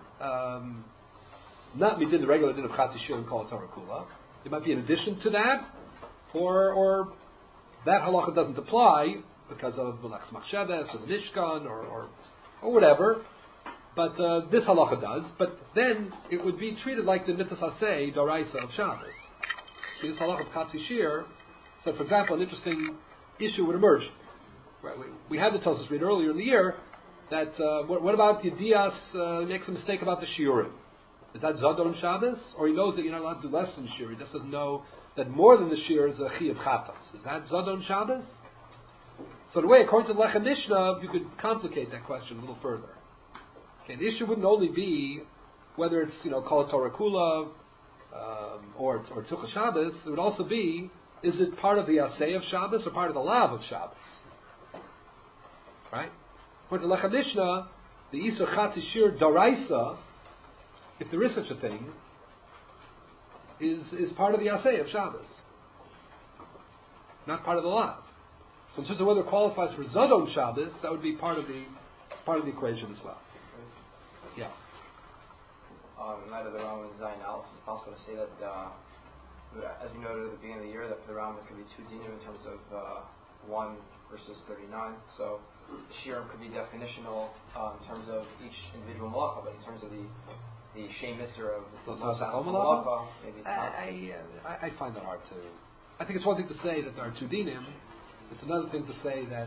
not midin the regular din of Chatzi Shir and Kol Torah Kula. It might be in addition to that, or that halacha doesn't apply because of Melech's Machsheves or the Mishkan or whatever. But this halacha does. But then it would be treated like the mitzvah saseh daraisa of Shabbos. This halacha of chatzi shir. So, for example, an interesting issue would emerge. Right, we had the Tosfos read earlier in the year that what about Yedias makes a mistake about the shiurim? Is that Zadon Shabbos? Or he knows that you're not allowed to do less than shir. He just doesn't know that more than the shir is a chi of chatas. Is that Zadon Shabbos? So the way, according to the Lechem Mishnah, you could complicate that question a little further. Okay, the issue wouldn't only be whether it's Kol Torah Kula or Tzukah Shabbos. It would also be, is it part of the Aseh of Shabbos or part of the Lav of Shabbos? Right? According to Lechem Mishnah, the Isur Chatzi Shir Daraisa, if there is such a thing, is part of the Aseh of Shabbos, not part of the Lav. So in terms of whether it qualifies for Zadon Shabbos, that would be part of the equation as well. Yeah. In light of the Rambam and Zayin Aleph, it's possible to say that, as we noted at the beginning of the year, that for the Rambam there could be two dinim in terms of 1 versus 39. So the shiurim could be definitional in terms of each individual malacha, but in terms of the Shem Isser of the malacha, maybe it's not. I find that hard to. I think it's one thing to say that there are two dinim. It's another thing to say that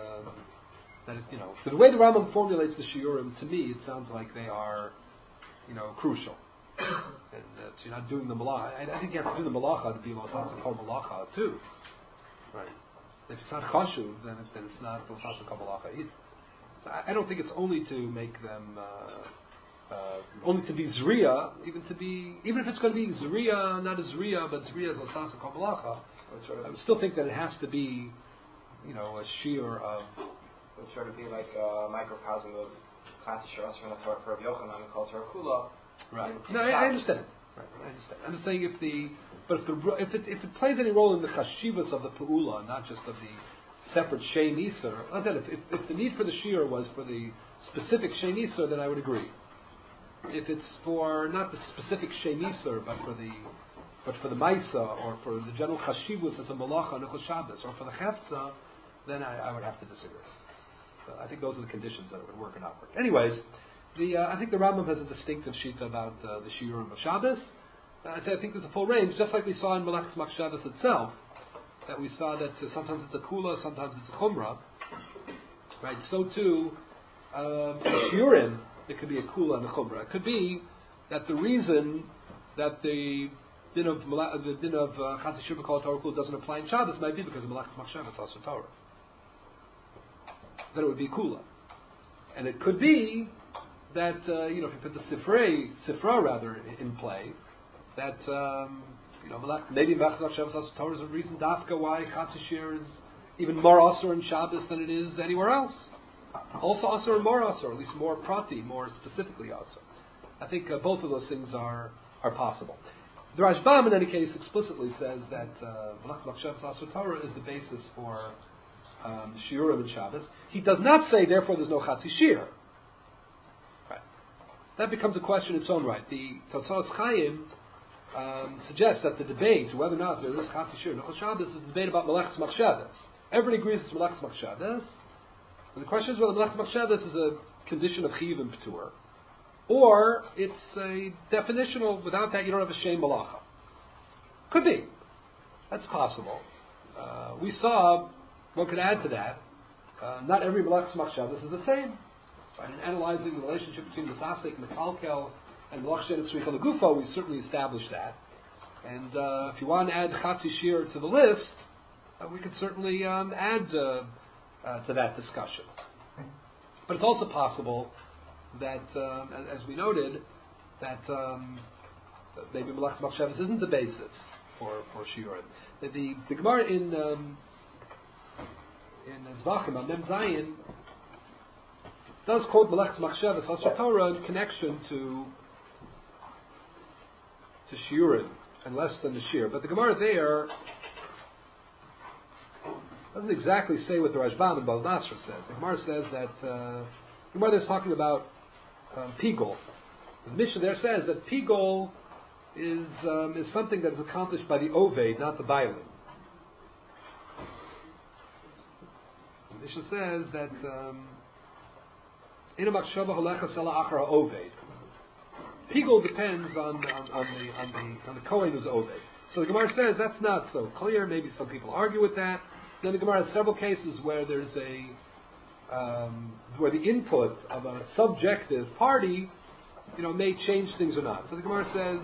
the way the Rambam formulates the shiurim, to me, it sounds like they are, crucial, and that you're not doing the malacha. I think you have to do the malacha to be l'osasa kol malacha too, right? If it's not chashuv, then it's not l'osasa kol malacha either. So I don't think it's only to make them only to be zriya, even if it's going to be zriya, not a zriya, but zriya is l'osasa kol malacha. I would still think that it has to be, a shiur of. It would sort of be like a microcosm of Chatzi Shir Asher and the Torah for Rav Yochanan and Kol Torah Kula. Right. No, I understand. Right. I understand. I'm just saying if it plays any role in the chashivas of the peula, not just of the separate Shem Iser, then if the need for the shiur was for the specific Shem Iser, then I would agree. If it's for not the specific Shem Iser, but for the Maisa, or for the general chashivus as a malacha on Nechol Shabbos, or for the Hefza, then I would have to disagree. So I think those are the conditions that it would work or not work. Anyways, I think the Rambam has a distinctive shita about the shiurim of Shabbos. I think there's a full range, just like we saw in Malachas Shabbos itself, that we saw that sometimes it's a kula, sometimes it's a chumrah. Right? So too, shiurim, it could be a kula and a chumrah. It could be that the reason that the din of Chatzi Shir Kol Torah Kula doesn't apply in Shabbos might be because of Malachas Shabbos also Torah. Then it would be kula, and it could be that if you put the sifra rather in play, that maybe Malachas Shabbos also Torah is a reason dafka why Chatzi Shir is even more asur in Shabbos than it is anywhere else. Also asur and more asur, at least more prati, more specifically asur. I think both of those things are possible. The Rashbam, in any case, explicitly says that Malachas Shabbos asur Torah is the basis for shiurim and Shabbos. He does not say, therefore, there's no Chatzi Shir. Right. That becomes a question in its own right. The Totzalas Chaim suggests that the debate, whether or not there is Chatzi Shir and Nechol Shabbos, is a debate about Malachas Shabbos. Everybody agrees it's Malachas Shabbos. And the question is whether Malachas Shabbos is a condition of Chiv and P'tur, or it's a definitional, without that you don't have a Shem Malacha. Could be. That's possible. We saw, one could add to that, not every Malachas Shabbos is the same. Right? In analyzing the relationship between Misasek, Mekalkel, and Malach Shen and Tzricha Legufo, we certainly established that. And if you want to add Chatzi Shir to the list, we could certainly add to that discussion. But it's also possible that, as we noted, that maybe Malachas Shabbos isn't the basis for Shiurim. The Gemara in Zvachim, on Mem Zayin, does quote Malachas Shabbos Asher Torah in connection to Shiurim, and less than the Shir. But the Gemara there doesn't exactly say what the Rashbam and Baal Nasra says. The Gemara says that the Gemara there is talking about Pigol. The Mishnah there says that Pigol is something that is accomplished by the Oved, not the Bailim. The Mishnah says that In a machshava halechas ela achar ha'oved. Pigul depends on the Kohen who's Oved. So the Gemara says that's not so clear. Maybe some people argue with that. Then the Gemara has several cases where there's where the input of a subjective party, may change things or not. So the Gemara says,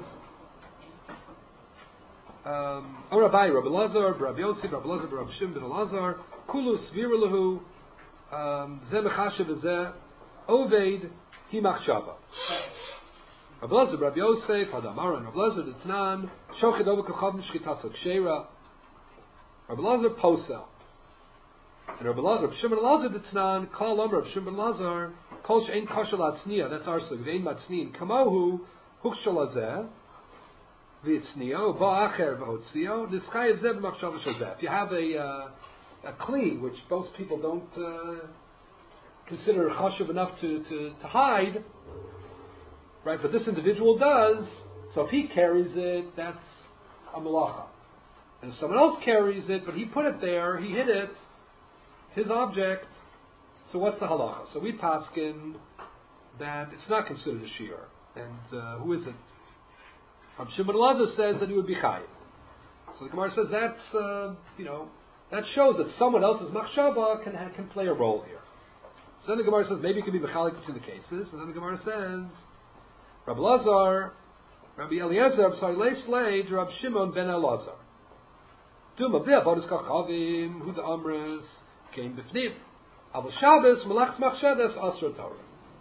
Rabbi Lazar, Rabbi Yosef, Rabbi Lazar, Rabbi Shimon ben Elazar, Kulu Svira Lahu, Zeh Mechashav Zeh Oved Himachshava. Rabbi Lazar, Rabbi Yosef, Hadamara, and Rabbi Lazar D'Tnan, Shochid Over Kachav Nishkitasa Kshera, Rabbi Lazar Posel. And Rabbi Shimon ben Elazar D'Tnan, Kol Omer, Rabbi Shimon ben Elazar, Kol She'ein Kashal Atzniya, that's our sug, Ve'ein Matzniyin, Kamohu, Hukshal Azeh, V'Itznio, Ba'acher V'Hotzio, Nischayev Zeh B'Machshav Shazeh. If you have a kli, which most people don't consider chashuv enough to hide, right? But this individual does, so if he carries it, that's a malacha. And if someone else carries it, but he put it there, he hid it, his object, so what's the halacha? So we paskin that it's not considered a shear. And who is it? Shimon ben Elazar says that he would be chayiv. So the Gemara says that's, that shows that someone else's machshava can play a role here. So then the Gemara says maybe it could be mechalik between the cases. And then the Gemara says, Rabbi Lazar, Rabbi Eliezer, Rabbi Shimon ben Elazar. Duma b'ya bodis kachavim, hu the amres, came b'fnim. Aval Shabbos, malachs machshadas, asra Torah.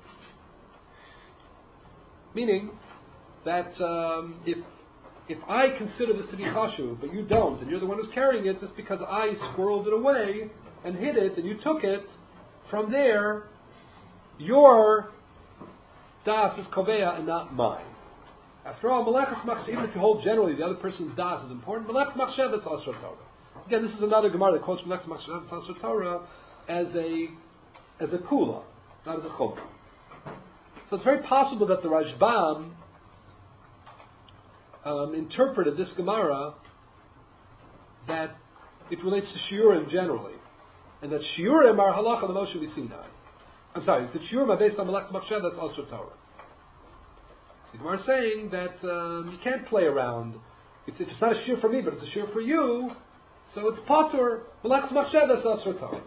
Meaning that if I consider this to be chashuv, but you don't, and you're the one who's carrying it, just because I squirreled it away and hid it, and you took it, from there, your das is koveya and not mine. After all, malachas machshav, even if you hold generally the other person's das is important, malachas machshav is asra Torah. Again, this is another Gemara that quotes malachas machshav is asra Torah as a kula, not as a chumrah. So it's very possible that the Rashbam interpreted this Gemara that it relates to shiurim generally, and that shiurim are halacha the Moshe Sinai. I'm sorry, the shiurim are based on malachas machshav, that's asra Torah. The Gemara is saying that you can't play around. If it's not a shiur for me, but it's a shiur for you, so it's patur malachas machshav, that's asra Torah.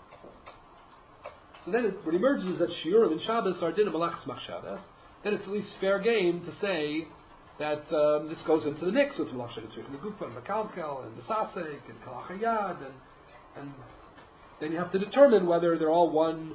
So then what emerges is that shiurim and Shabbos are din of malachas machshavas. Then it's at least fair game to say that this goes into the mix with malachas machshavas and the gufa and the kalkel and the sasek and kalachayad, and then you have to determine whether they're all one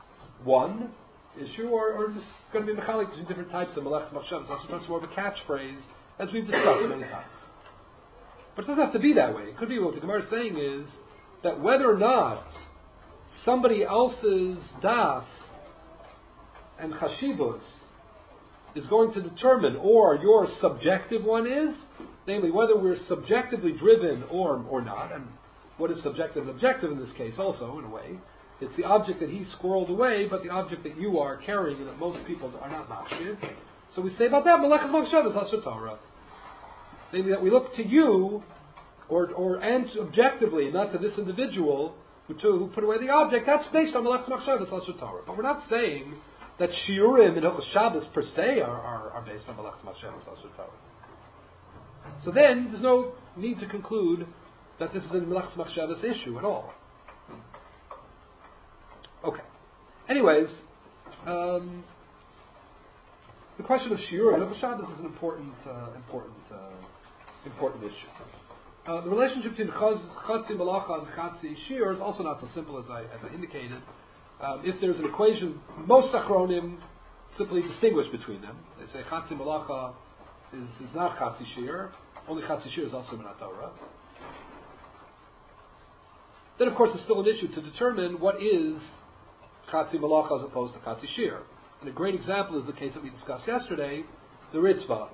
issue or just going to be mechalik between different types of malachas machshavas. Also, it's more of a catchphrase, as we've discussed many times. But it doesn't have to be that way. It could be what the Gemara is saying is that whether or not somebody else's das and chashivos is going to determine, or your subjective one is, namely whether we're subjectively driven or not, and what is subjective and objective in this case also, in a way. It's the object that he squirreled away, but the object that you are carrying and that most people are not machshiv. So we say about that, malachas machshav is asra Torah. Namely that we look to you, and objectively, not to this individual, who put away the object, that's based on malachas machshav, it's asra Torah. But we're not saying that shiurim and hilchos Shabbos per se are based on malachas machshav, it's asra Torah. So then, there's no need to conclude that this is a malachas machshavas issue at all. Okay. Anyways, the question of shiurim and hilchos Shabbos is an important issue. The relationship between chatzi malacha and chatzi shir is also not so simple as I indicated. If there's an equation, most achronim simply distinguish between them. They say chatzi malacha is not chatzi shir. Only chatzi shir is also min Torah. Then, of course, it's still an issue to determine what is chatzi malacha as opposed to chatzi shir. And a great example is the case that we discussed yesterday, the Ritzvah.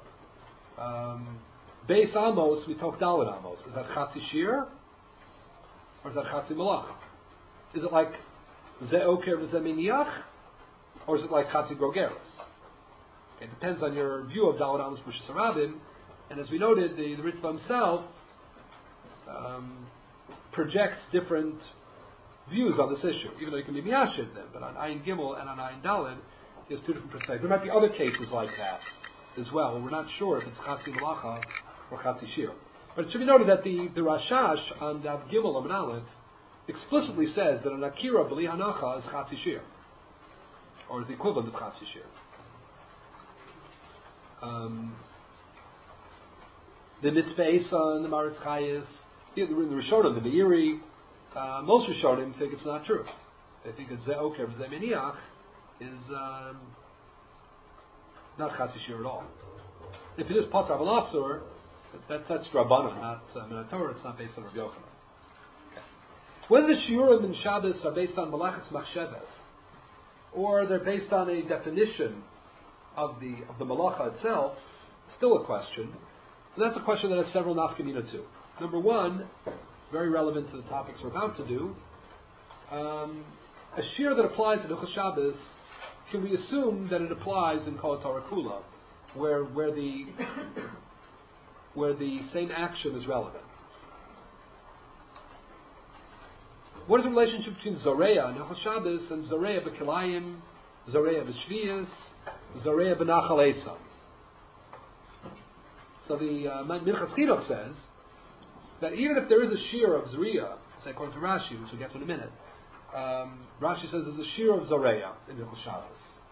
Beis Amos, we talk Dalet Amos. Is that chatzi shir? Or is that chatzi malacha? Is it like ze oker v'ze miniach? Or is it like chatzi grogeres? Okay, it depends on your view of Dalet Amos B'Shus Harabim. And as we noted, the Ritzvah himself projects different views on this issue, even though you can be miyashiv them. But on Ayin Gimel and on Ayin Daled, he has two different perspectives. There might be other cases like that as well, where we're not sure if it's Chatzi Malacha or Chatzi Shir. But it should be noted that the Rashash on Dav Gimel Amud Aleph explicitly says that an Akira B'li Hanacha is Chatzi Shir, or is the equivalent of Chatzi Shir. The Mitzvah on the Maritz Chayes, the Rishonim, the Meiri, most Rishonim think it's not true. They think that Ze'oker Ze'meniach is not Chatzi Shir at all. If it is Patra B'lasur, that's Rabbanan, not Minatorah. It's not based on Rabbi Yochanan. Okay. Whether the Shiurim in Shabbos are based on Malachas Machsheves, or they're based on a definition of the Malacha itself, still a question. And that's a question that has several nafkamina too. Number one, very relevant to the topics we're about to do, a shir that applies in Hilchos Shabbos, can we assume that it applies in Kol Torah Kula, where the same action is relevant? What is the relationship between Zoreya and Hilchos Shabbos and Zoreya b'Kilayim, Zoreya b'Shviyas, Zoreya b'Nachal Esam? So the Minchas Chinuch says that even if there is a shir of Zoreya, say according to Rashi, which we'll get to in a minute, Rashi says there's a shir of Zoreya in Hilchos Shabbos.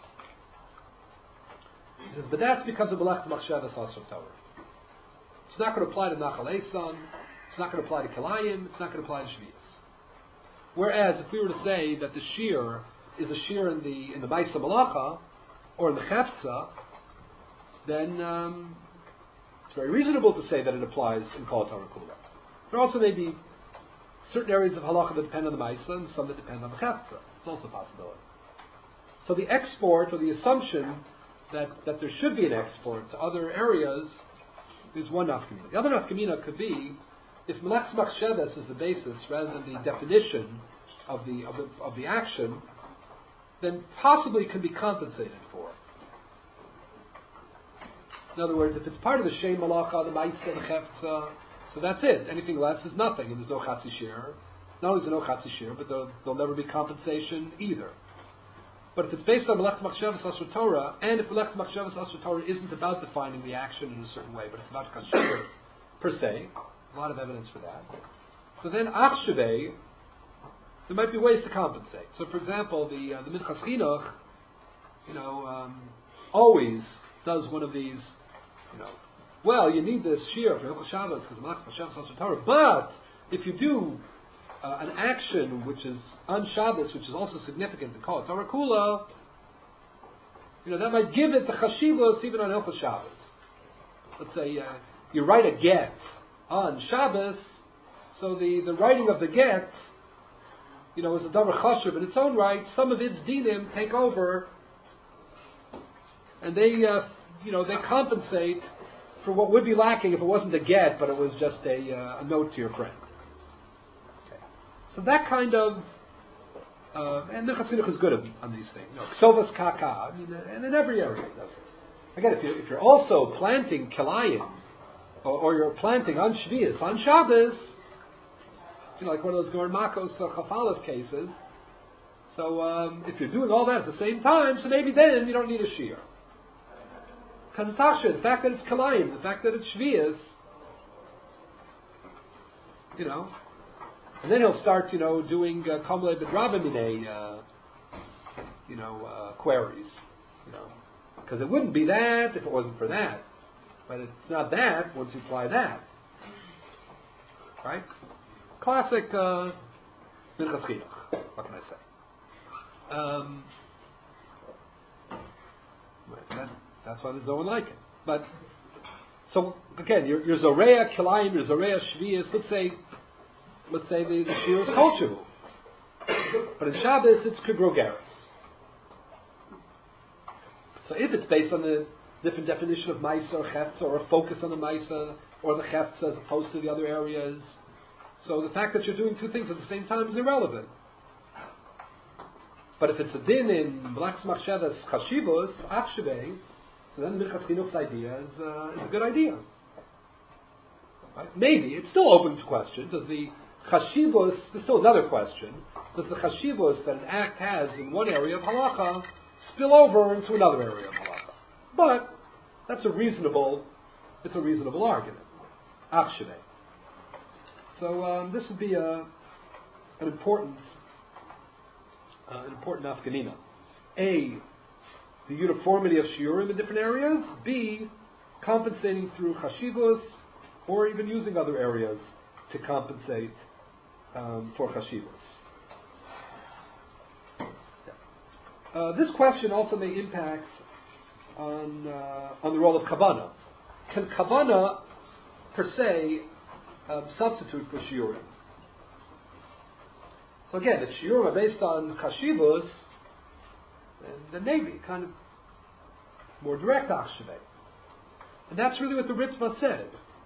He says, but that's because of Melech Machshavas Asur Torah. It's not going to apply to Nachal Esam, it's not going to apply to Kilayim, it's not going to apply to Shviyas. Whereas if we were to say that the shir is a shir in the Maisa Malacha or in the Chefza, then it's very reasonable to say that it applies in Kol Torah Kula. There also may be certain areas of halacha that depend on the Maisa and some that depend on the Chefza. It's also a possibility. So the export or the assumption that there should be an export to other areas is one nafkamina. The other nafkamina could be if Melech Machshavas is the basis rather than the definition of the action, then possibly it can be compensated for. In other words, if it's part of the Shem Malacha, the Maisa, the Chefza, so that's it. Anything less is nothing, and there's no Chatzi Shir. Not only is there no Chatzi Shir, but there'll never be compensation either. But if it's based on Melech Machshavas Asur Torah, and if Melech Machshavas Asur Torah isn't about defining the action in a certain way, but it's about Kashrus per se, a lot of evidence for that. So then Achshavei, there might be ways to compensate. So for example, the Minchas Chinuch, always does one of these, well, you need this shir for Hilchos Shabbos because Melech Machshavas Asur Torah, but if you do an action which is on Shabbos, which is also significant to Kol Torah Kula, that might give it the chashivos even on Hilchos Shabbos. Let's say you write a get on Shabbos, so the writing of the get, is a davar chashuv in its own right. Some of its dinim take over, and they compensate for what would be lacking if it wasn't a get, but it was just a note to your friend. So that kind of, and Minchas Chinuch is good on these things. Ksovas kaka, and in every area it does this. Again, if you're also planting kilayim, or you're planting on Shviyas, on Shabbos, like one of those Goren Makos or Chafalev cases, so if you're doing all that at the same time, so maybe then you don't need a shir. Because it's Asher, the fact that it's kilayim, the fact that it's Shviyas, and then he'll start, doing Kamle B'Dravimine, queries, because it wouldn't be that if it wasn't for that. But it's not that once you apply that. Right? Classic Minchas Chinuch. What can I say? That's why there's no one like it. But, so, again, your Zoreya Kilayim, your Zoreya Shviyas, let's say the shir is Kol Shavua. But in Shabbos, it's Kegrogeris. So if it's based on the different definition of Maisa or Chefza, or a focus on the Maisa or the Chefza as opposed to the other areas, so the fact that you're doing two things at the same time is irrelevant. But if it's a din in Melech Machshavas Chashivos, Achshavei, so then Minchas Chinuch's idea is a good idea. Right? Maybe, it's still open to question. Does the Chashivos, there's still another question. does the chashivos that an act has in one area of halacha spill over into another area of halacha? But that's a reasonable argument. Achsheveh. So this would be an important nafkamina. A, the uniformity of shiurim in different areas. B, compensating through chashivos, or even using other areas to compensate for chashivos. This question also may impact on the role of kavanah. Can kavanah per se substitute for shiurim? So again, if shiurim are based on chashivos, then maybe kind of more direct achsheveh. And that's really what the Ritva said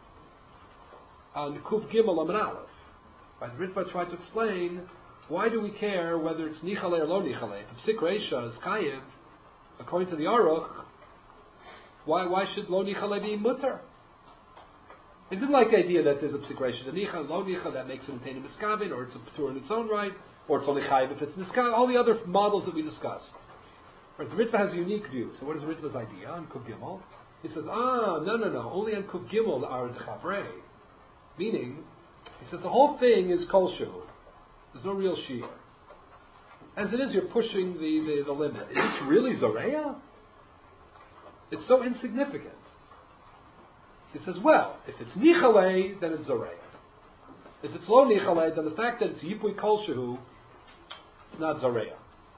on Kuf Gimel Amud Aleph. Right? The Ritva tried to explain, why do we care whether it's nichale or lo nichale? If Psik Reisha is kayev, according to the Aruch, why should lo nichale be mutter? He didn't like the idea that there's a Psik Reisha, the nichale, lo nichale, that makes it a miskabin, or it's a patur in its own right, or it's only chayev if it's niskabin, all the other models that we discussed. Right? The Ritva has a unique view. So what is Ritva's idea on Kuf Gimel? He says, no, only on Kuf Gimel are the chavrei. Meaning, he says the whole thing is kol shehu. There's no real shiur. As it is, you're pushing the limit. Is this really Zoreya? It's so insignificant. He says, well, if it's Nichale, then it's Zoreya. If it's Lo Nichale, then the fact that it's Yipui Kol Shehu, it's not Zoreya.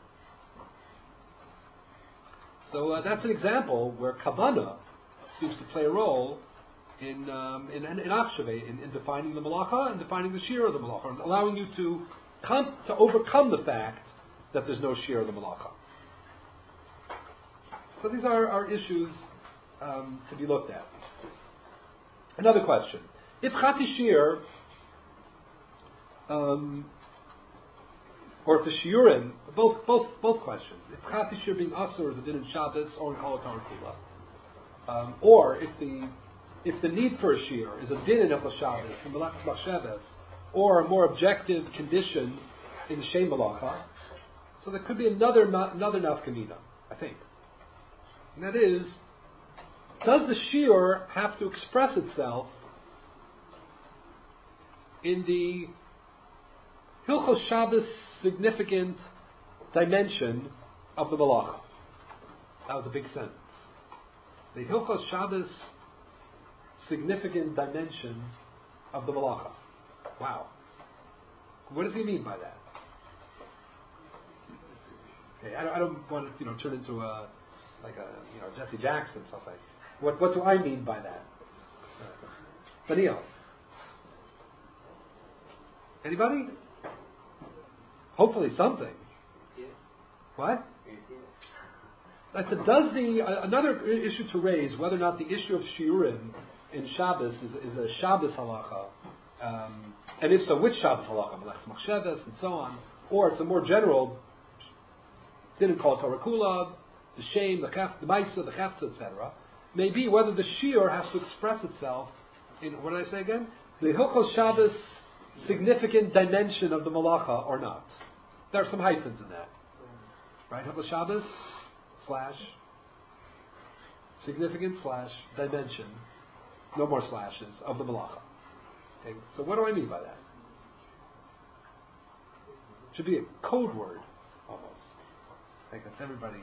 So that's an example where Kavanah seems to play a role in Achsheveh, in defining the Malacha and defining the Shir of the Malacha, and allowing you to overcome the fact that there's no Shir of the Malacha. So these are issues to be looked at. Another question. If Chatzi Shir, or if the Shiurim, both questions, if Chatzi Shir being Asur is a din in Shabbos or in Kol HaTorah Kula, or if the need for a Shir is a din in Echel Shabbos, in Malachas Machshavos, or a more objective condition in Shem Malacha, so there could be another nafkamina, I think. And that is, does the Shir have to express itself in the Hilchos Shabbos significant dimension of the Malacha? That was a big sentence. The Hilchos Shabbos significant dimension of the Malacha. Wow. What does he mean by that? Okay, I don't want to turn into a Jesse Jackson. So I'll say, what do I mean by that? Daniel. Anybody? Hopefully something. What? I said, does another issue to raise, whether or not the issue of shiurim in Shabbos is a Shabbos halacha, and if so, which Shabbos halacha, Malachas Machshavos and so on, or it's a more general, didn't call it Torah Kula, the Shem, the Maisa, the Chafta, etc. Maybe whether the shiur has to express itself in, what did I say again? The Hilchos Shabbos significant dimension of the Malacha or not. There are some hyphens in that. Right? Hilchos Shabbos / significant / dimension, no more slashes, of the Malacha. Okay, so what do I mean by that? It should be a code word, almost. I think that's everybody.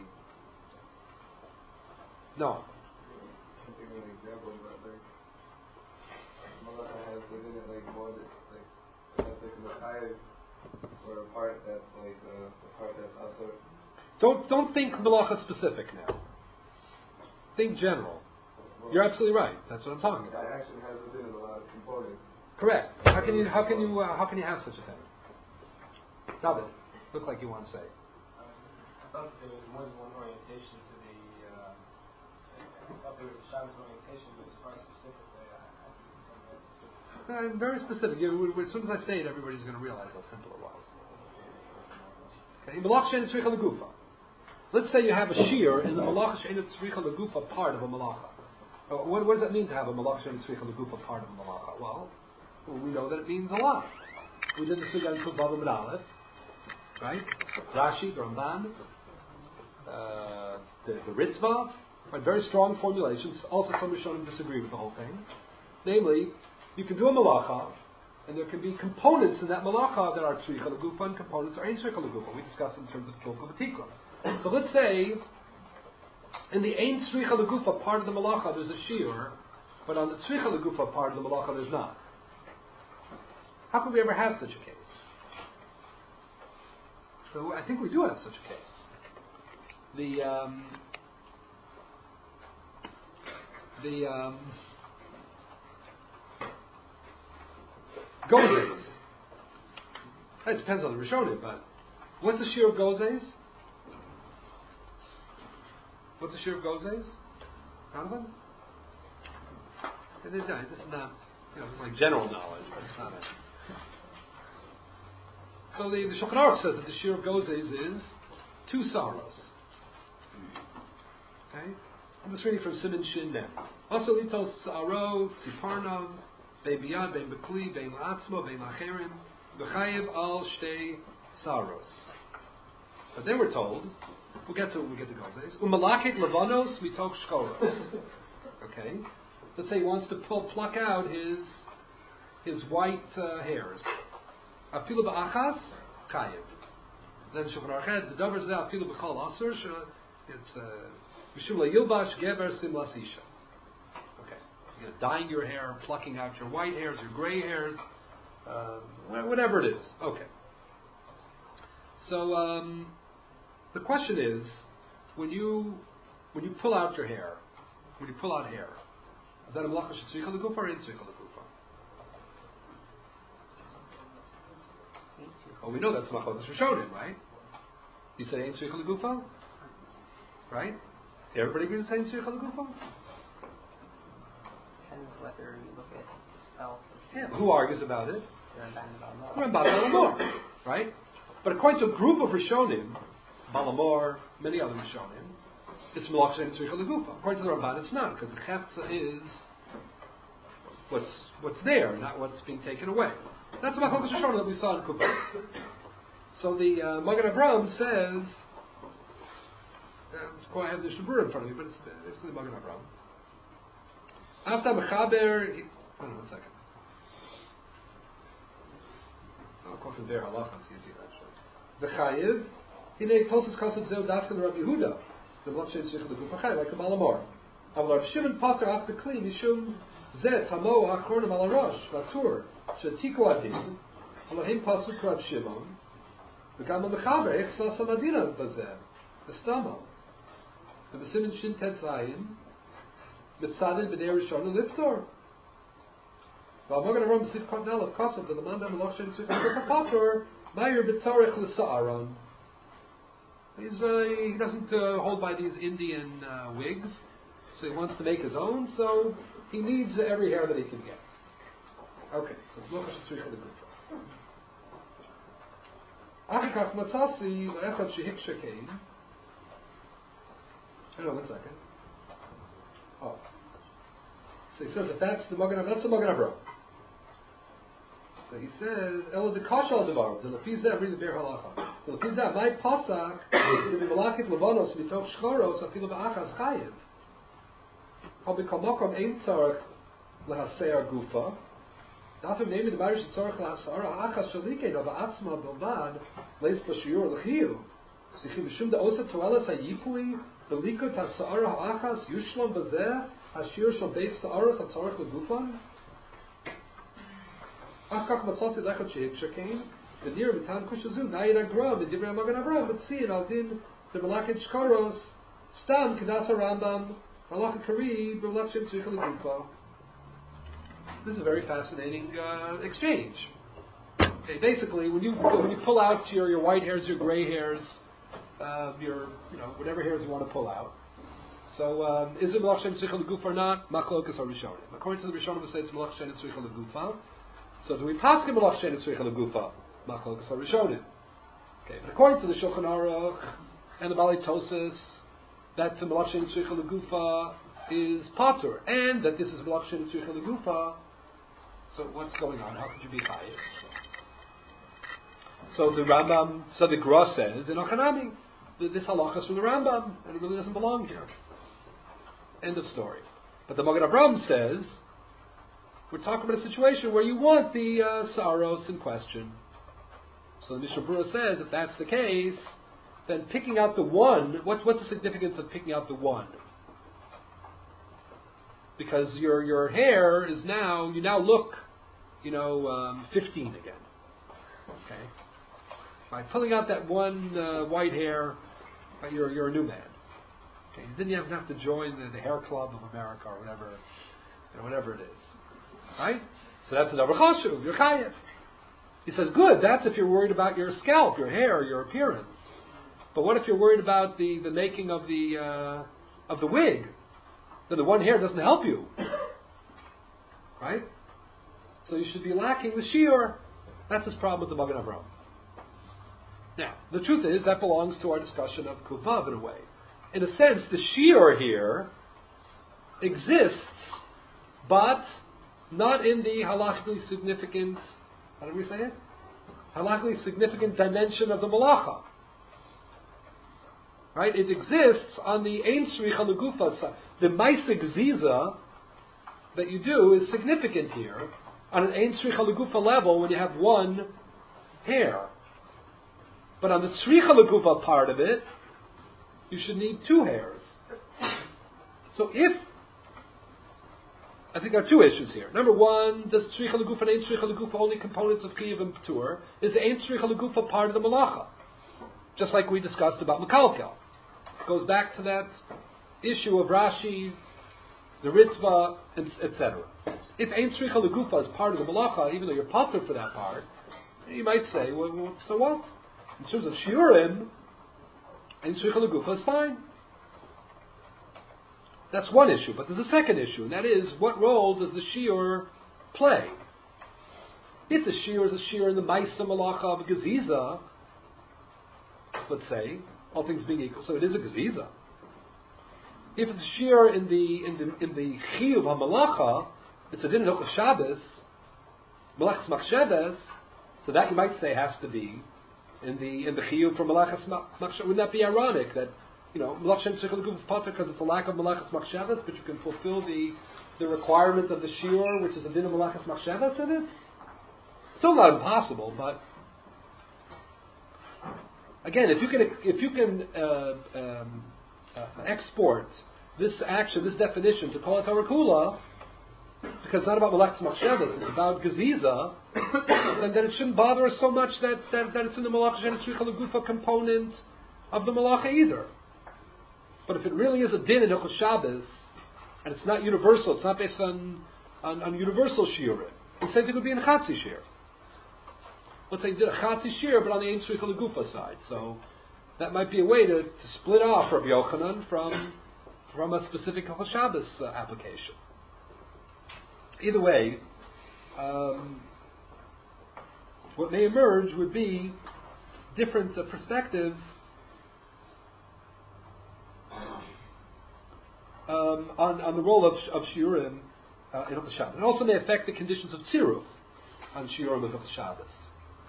No. I think of an example, but Malacha has within it that's like a Machayev, or a part that's like the part that's also. Don't think Malacha specific now. Think general. Well, you're absolutely right. That's what I'm talking about. That action has within it a lot of components. Correct. How can you have such a thing? David, look like you want to say. I thought there was more than one orientation to the. I thought there was a Shabbos orientation, but it's quite specifically. Very specific. As soon as I say it, everybody's going to realize how simple it was. Okay. Malach she'en tzricha legufa. Let's say you have a shiur in the malach she'en tzricha legufa part of a malacha. What does that mean to have a malach she'en tzricha legufa part of a malacha? Well, we know that it means a lot. We did this again for Bava Amud Aleph. right? Rashi, the Ramban, the Ritzvah, right? Very strong formulations. Also, some Rishonim disagree with the whole thing. Namely, you can do a malacha, and there can be components in that malacha that are tzricha l'gufa, and components are ein tzricha l'gufa. We discussed it in terms of kilkul v'tikra. So let's say, in the ein tzricha l'gufa part of the malacha, there's a shiur, but on the tzricha l'gufa part of the malacha, there's not. How could we ever have such a case? So I think we do have such a case. The gozes. It depends on the Rishonim, but what's the shiur of gozes? What's the shiur of gozes? Jonathan? This is not, it's like general knowledge, but it's not. So the Shulchan Aruch says that the shiur of gozes is 2 saros. Okay? I'm just reading from Siman Shin Mem. Also litos saro, tziparnav, bein biyad, bein bekli, bein la'atzmo, bein la'cherim, b'chayiv al shtei saros. But then we're told, we'll get to gozes, umalakit levanos mitok shkoros. Okay? Let's say he wants to pluck out his white hairs. Afilu ba'achas, kayiv. Then Shulchan Aruch has the davar zeh afilu b'chol asur. It's mishum la'yilbash geber sim lasisha. Okay, so dyeing your hair, plucking out your white hairs, your gray hairs, whatever it is. Okay. So the question is, when you pull out your hair, when you pull out hair, is that a malacha shetzricha l'gufa or ein tzricha l'gufa? Well, we know that's machlokes Rishonim, right? You say ein tzricha l'gufa, right? Everybody agrees it's ein tzricha l'gufa. Depends whether you look at yourself. Yeah, who argues about it? Ramban Balamor, right? But according to a group of Rishonim, Balamor, many other Rishonim, it's malach she'ein tzricha l'gufa. According to the Ramban, it's not, because the chefza is what's there, not what's being taken away. That's the machlokes Rishonim that we saw in Kuppah. So the Magen Avraham says, I have the Shabur in front of me, but it's basically Magen Avraham. After Mechaber, hold on 1 second. I'll quote from there halacha, it's easier actually. V'chayiv, hinei Tosas Kasav Zeu Dafkan Rabbi Yehuda, the malach she'ein tzricha l'gufa chayiv, like the Balamor. Aval Rabbi Shimon Pater af bekli mishum zeh tamo ha'achronim al harash latur she'tiku adin halahim pasuk Rabbi Shimon v'gam ha'mechaber eich sasa madina bazeh v'stamo v'besimin shin tetzayin mitzadin b'nei rishon liftor v'amagan aram b'sif kotnal of kasav the lamanda malach she'ein tzricha l'gufa pater ma'ir b'tzarech l'sa'aron. He doesn't hold by these Indian wigs, so he wants to make his own, so he needs every hair that he can get. Okay, so it's Mochash Tzricha L'Gufa. Achikach Matzasi Le'echad Shehik Shekain. Hang on 1 second. Oh. So he says that that's the Magen Avraham. So he says, Ela Dekashal Devar, the Lefizah, read the Be'er Halacha. The Lefizah, my Pasak, the Malachit Levanos, Mitoch Shchoros, Afilu Ba'achas Chayiv. Habikal Makom Ein Tzarech Lehaseir Gufa. Dafim Nemi the Marish Tzarech Lehaseir, Achas Shalikein, Ava Atzma Bilvad, Leis Bashiur Lechiyu. The Chibishum the Osa Toelas HaYipui, the Likut HaSa'ar HaAchas, Yushlam Bazeh, Hashir Shal Beis Sa'aras HaTzarech Legufan. Achak Masasi Lechot Sheik Shekain, the near Mitan Kushazu, Nayin Agram, the Divrei Magen Avraham, but see in Aldin, the Malachit Shkoros, Stam, Kedasa Rambam, Malachit Kari, B'Malach Shem Tzricha L'Gufa. This is a very fascinating exchange. Okay, basically, when you pull out your white hairs, your gray hairs, your whatever hairs you want to pull out. So is it Malach Shem Tzricha L'Gufa or not? Machlokas HaRishonim. According to the Rishonim, we say it's Malach Shem Tzricha L'Gufa. So do we pass him Malach She'ein Tzricha L'Gufa? Machlokas HaRishonim. Okay, but according to the Shulchan Aruch and the Bali Tosas, that the Malach She'ein Tzricha L'Gufa is patur, and that this is Malach She'ein Tzricha L'Gufa. So what's going on? How could you be chayiv? So the Rambam, so the Gra says in Ochanami, this halacha is from the Rambam, and it really doesn't belong here. End of story. But the Magen Avraham says, we're talking about a situation where you want the Saros in question. So the Mishnah Berurah says, if that's the case, then picking out the one, what's the significance of picking out the one? Because your hair is now, you now look, 15 again. Okay? By pulling out that one white hair, you're a new man. Okay? Then you have to join the hair club of America or whatever it is. Right? So that's another chashuv, you're chayev. He says, good, that's if you're worried about your scalp, your hair, your appearance. But what if you're worried about the making of the wig? Then the one hair doesn't help you. Right? So you should be lacking the shiur. That's his problem with the Magen Avraham. Now, the truth is, that belongs to our discussion of Kuvav in a way. In a sense, the shiur here exists, but not in the halachically significant, how do we say it? Halachically significant dimension of the malacha. Right? It exists on the Ein Tzricha L'Gufa side. The Maisa Gziza that you do is significant here on an Ein Tzricha L'Gufa level when you have one hair. But on the Tzricha L'Gufa part of it, you should need two hairs. So I think there are two issues here. Number one, does Tzricha L'Gufa and Ein Tzricha L'Gufa only components of Chiyuv and P'tur? Is the Ein Tzricha L'Gufa part of the Malacha? Just like we discussed about Mekalkel. It goes back to that issue of Rashi, the Ritva, etc. If Ein Tzricha L'Gufa is part of the Malacha, even though you're patur for that part, you might say, well, so what? In terms of Shiurim, Ein Tzricha L'Gufa is fine. That's one issue, but there's a second issue, and that is, what role does the shiur play? If the shiur is a shiur in the Maisa Malacha of a Geziza, let's say, all things being equal, so it is a Geziza. If it's a shiur in the Chiyuv HaMalacha, it's a din of Shabbos, Malachas Machshavas, so that you might say has to be in the Chiyuv for Malachas Machshavas. Wouldn't that be ironic that Malach Ein Tzricha L'Gufa is patur because it's a lack of Malachas Machshavas, but you can fulfill the requirement of the shiur, which is a din of Malachas Machshavas in it? Still not impossible, but again, if you can export this action, this definition to call it Torah Kula, because it's not about Malachas Machshavas, it's about Geziza, then it shouldn't bother us so much that it's in the Malach Ein Tzricha L'Gufa component of the Malacha either. But if it really is a din in Hilchos Shabbos, and it's not universal, it's not based on universal shiurim, the same thing would be in a Chatzi Shir. Let's say you did a Chatzi Shir, but on the Ein Tzricha L'Gufa side. So that might be a way to split off Rabbi Yochanan from a specific Hilchos Shabbos application. Either way, what may emerge would be different perspectives on the role of shiurim in Hilchos Shabbos. It also may affect the conditions of tziruf on shiurim of Hilchos Shabbos.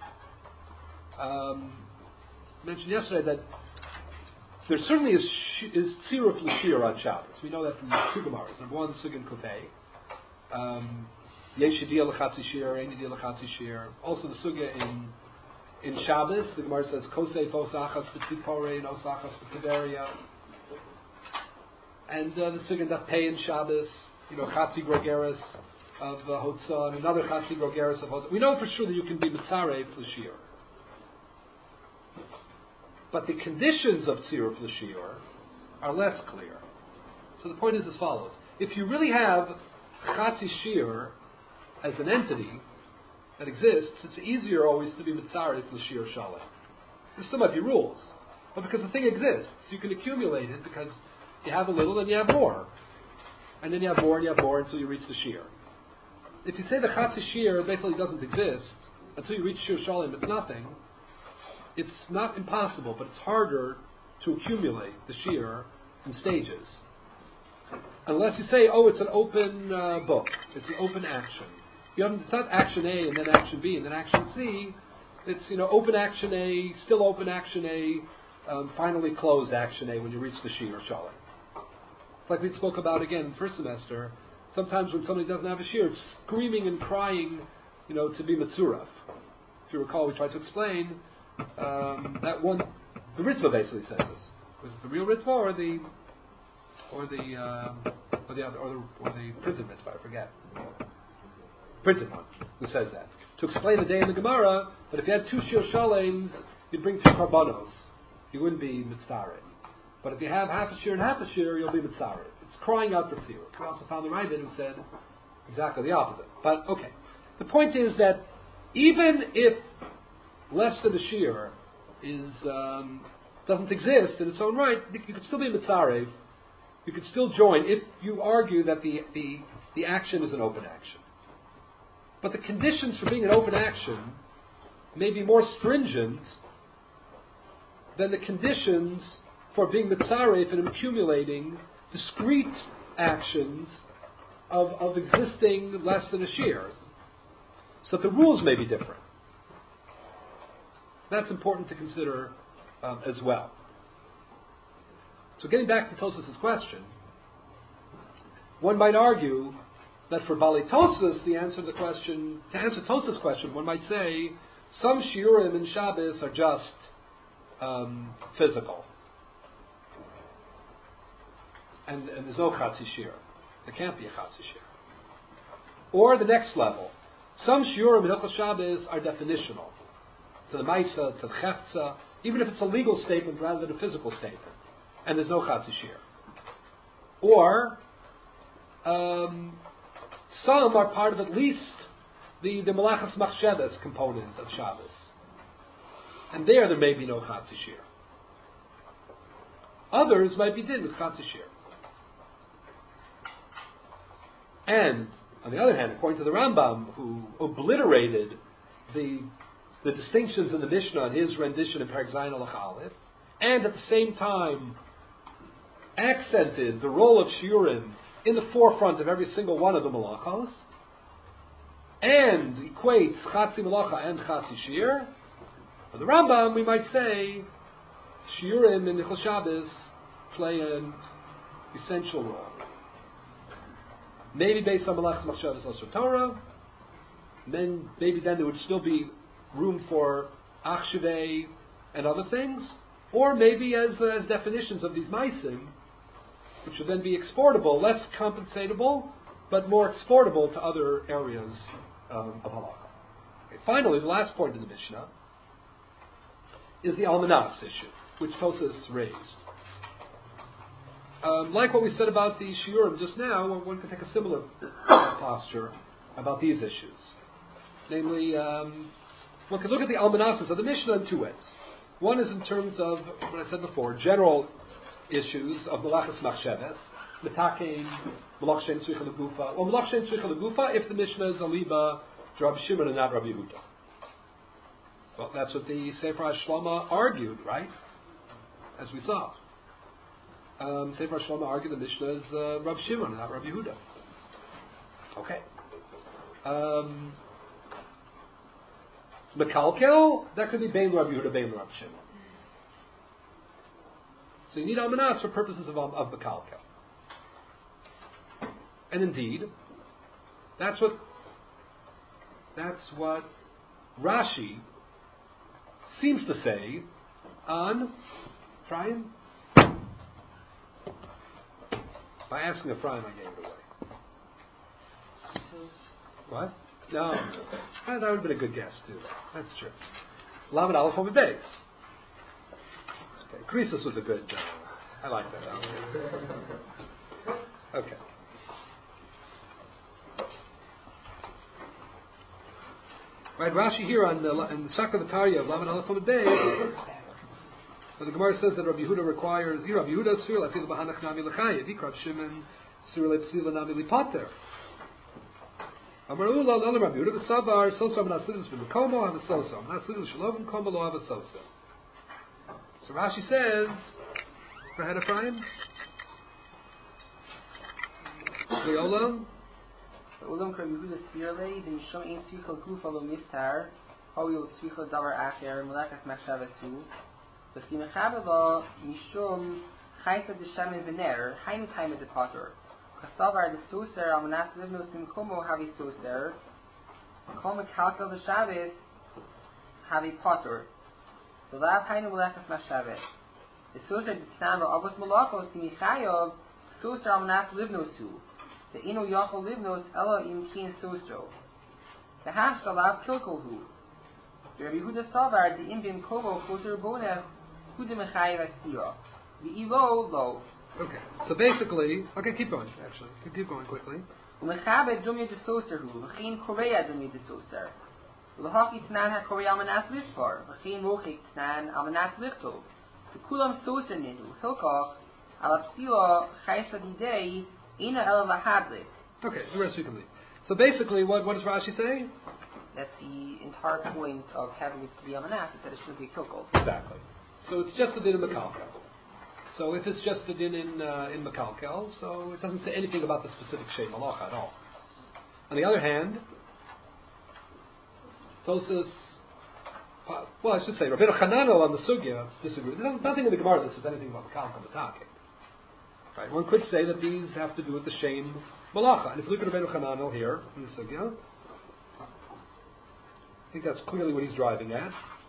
I mentioned yesterday that there certainly is tziruf l'shir on Shabbos. We know that from the two Gemaras. Number one, Sugin Kufay. Yesh yediyah l'chatzi shir, ein yediyah l'chatzi shir. Also the sugya in Shabbos, the Gemara says, Kosei fos achas b'tzipore, nos achas b'tiberia. And the sugya that pay in Shabbos, chatzi grogeres of Hotzah, and another chatzi grogeres of Hotzah. We know for sure that you can be mitzareh l'shir. But the conditions of tziruf l'shir are less clear. So the point is as follows. If you really have chatzi shir as an entity that exists, it's easier always to be mitzareh l'shir shalem. There still might be rules. But because the thing exists, you can accumulate it because you have a little and you have more. And then you have more and you have more until you reach the shir. If you say the chatzi shir basically doesn't exist, until you reach shir shalem, it's nothing. It's not impossible, but it's harder to accumulate the shir in stages. Unless you say, it's an open book. It's an open action. It's not action A and then action B and then action C. It's open action A, still open action A, finally closed action A when you reach the Shir Shalom. It's like we spoke about again first semester. Sometimes when somebody doesn't have a Shir, it's screaming and crying, to be Metzuraf. If you recall, we tried to explain that one. The Ritva basically says this. Was it the real Ritva or the printed Ritva? I forget. Printed one who says that to explain the day in the Gemara that if you had 2 Shir Shalems, you'd bring 2 Karbanos. You wouldn't be Mitzareh. But if you have half a Shir and half a Shir, you'll be Mitzareh. It's crying out for Tzirah. We also found the Ravid who said exactly the opposite. But okay, the point is that even if less than a Shir doesn't exist in its own right, you could still be Mitzareh. You could still join if you argue that the action is an open action. But the conditions for being an open action may be more stringent than the conditions for being mitzaref and accumulating discrete actions of existing less than a shir. So the rules may be different. That's important to consider as well. So getting back to Tosas' question, one might argue that for Bali Tosas, to answer Tosas' question, one might say some shiurim in Shabbos are just physical. And there's no Chatzi Shir. There can't be a Chatzi Shir. Or the next level. Some shiurim in Hilchos Shabbos are definitional. To the Maisa, to the Chefza, even if it's a legal statement rather than a physical statement. And there's no Chatzi Shir. Or some are part of at least the Malachas Machshavas component of Shabbos. And there may be no Chatzi Shir. Others might be did with Chatzi Shir. And, on the other hand, according to the Rambam, who obliterated the distinctions in the Mishnah in his rendition in Perek Zayin Alach Aleph, and at the same time accented the role of shiurim in the forefront of every single one of the malachos, and equates Chatzi Malacha and Chatzi Shir, for the Rambam, we might say shiurim in Hilchos Shabbos play an essential role. Maybe based on Malachas Machshavas Osher Torah, maybe then there would still be room for Achshevei and other things, or maybe as definitions of these Maisim, which would then be exportable, less compensatable, but more exportable to other areas of halacha. Okay, finally, the last point in the Mishnah is the Almanas issue, which Tosas raised. Like what we said about the shiurim just now, one could take a similar posture about these issues. Namely, one could look at the Almanasas of the Mishnah in 2 ways. One is in terms of what I said before, general issues of Malachas Machshavas, Metakein, Malach Shein Tzricha L'Gufa, or Malach Shein Tzricha L'Gufa if the Mishnah is Aliba to Rabbi Shimon and not Rabbi Yehuda. Well, that's what the Sefer HaShlama argued, right? As we saw. Sefer HaShlama argued the Mishnah is Rabbi Shimon and not Rabbi Yehuda. Okay. Mekalkel, that could be Bein Rabbi Yehuda, Bein Rabbi Shimon. So you need Almanas for purposes of Mekalkel. And indeed, that's what Rashi seems to say on Ephraim. By asking Ephraim, I gave it away. What? No. That would have been a good guess, too. That's true. Lamed Aleph Amud Beis. Okay. Krisus was a good... I like that. Okay. Right, Rashi here in the Sakta V'Tarya of Lamed Aleph Amud Beis, but the Gemara says that Rabbi Yehuda requires, Rabbi Yehuda Sur Lefil B'Hanach Nami L'Chayev, Rabbi Shimon Sur Lepsila Nami L'Pater. Amar Ula L'Olam Rabbi Yehuda V'Savar Sosom Nasidus V'Mekomo Have a Sosom Nasidus Shalom Komo Lo Have a Sosom. So Rashi says, go ahead, Ephraim. Le'olam. Ulam Rabbi Yehuda Sirlei, the Misham Ein Svichel Gufa Lo Miftar, הואיל וצריכה דבר אחר מלאכת מחשבת הוא, וכי מחבר לו משום חייסא דשמן ונר, היינו תיימא דפוטר. כסבר דסוסר על מנת לבנוס במקומו הווי סוסר, כל מקלקל בשבס הווי פוטר. ולאו היינו מלאכת מחשבת. דסוסר דתנן ואבוס מלאכוס דמיחייב, סוסר על מנת לבנוס הוא, ואינו יכול לבנוס אלא אם כן סוסרו. והשת עליו קלקל הוא. ורבי יהודה סבר דאם במקומו חוזר בונה הוא דמחייב הסתירה. ואילו לא. Okay, so basically, okay, keep going, actually. Keep going quickly. ומחבר דומיה דסוסר הוא, וכן קוריאה דומיה דסוסר. ולהכי תנן הקוריאה על מנס לספר, וכן מוחק תנן על מנס לכתוב. וכולם סוסר נדו, הלכך, על הפסילה חייסא דידי, אינה אלא להדליק. Okay, the rest we can leave. So basically, what does Rashi say? That the entire point of having it to be on manas is that it should be kilkul. Exactly. So it's just the din in Mekalkel. So if it's just the din in Mekalkel, so it doesn't say anything about the specific Shem Malacha at all. On the other hand, Tosas, well, I should say, Rabbeinu Chananel on the Sugya disagrees. There's nothing in the Gemara that says anything about Mekalkel Matake. Right? One could say that these have to do with the Shem Malacha. And if you look at Rabbeinu Chananel here in the Sugya, I think that's clearly what he's driving at.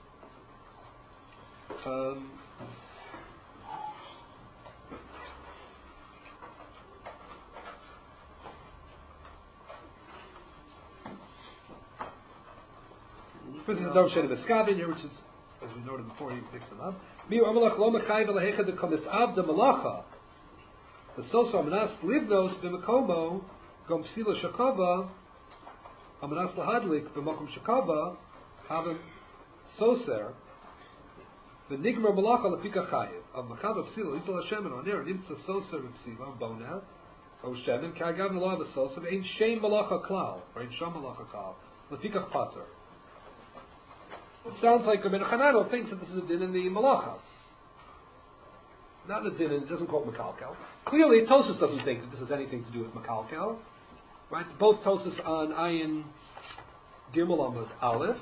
This is Dov Sheni Beskavin here, which is, as we noted before, he picks them up. Miu Amalach Lo Mechayv Alehecha de Komis Abda Malacha. The Soso Amanas Livnos B'Makomo Gom Psila Shakava Amanas Lahadlik B'Makom Shakava Havim Soser V'Nigmar Malacha Lefika Chayiv Av Machava Psila Yital Hashem and Oner Nimtza Soser V'Psila Bona O Shemin Kagav Nalav Soser Ein Shem Malacha Klal or Ein Sham Malacha Klal Lefika Pater. It sounds like Rabbeinu Chananel thinks that this is a din in the Malacha. Not a din, it doesn't call it Mekalkel. Clearly, Tosas doesn't think that this has anything to do with Mekalkel. Right? Both Tosas on Ayin Gimel Amud Aleph,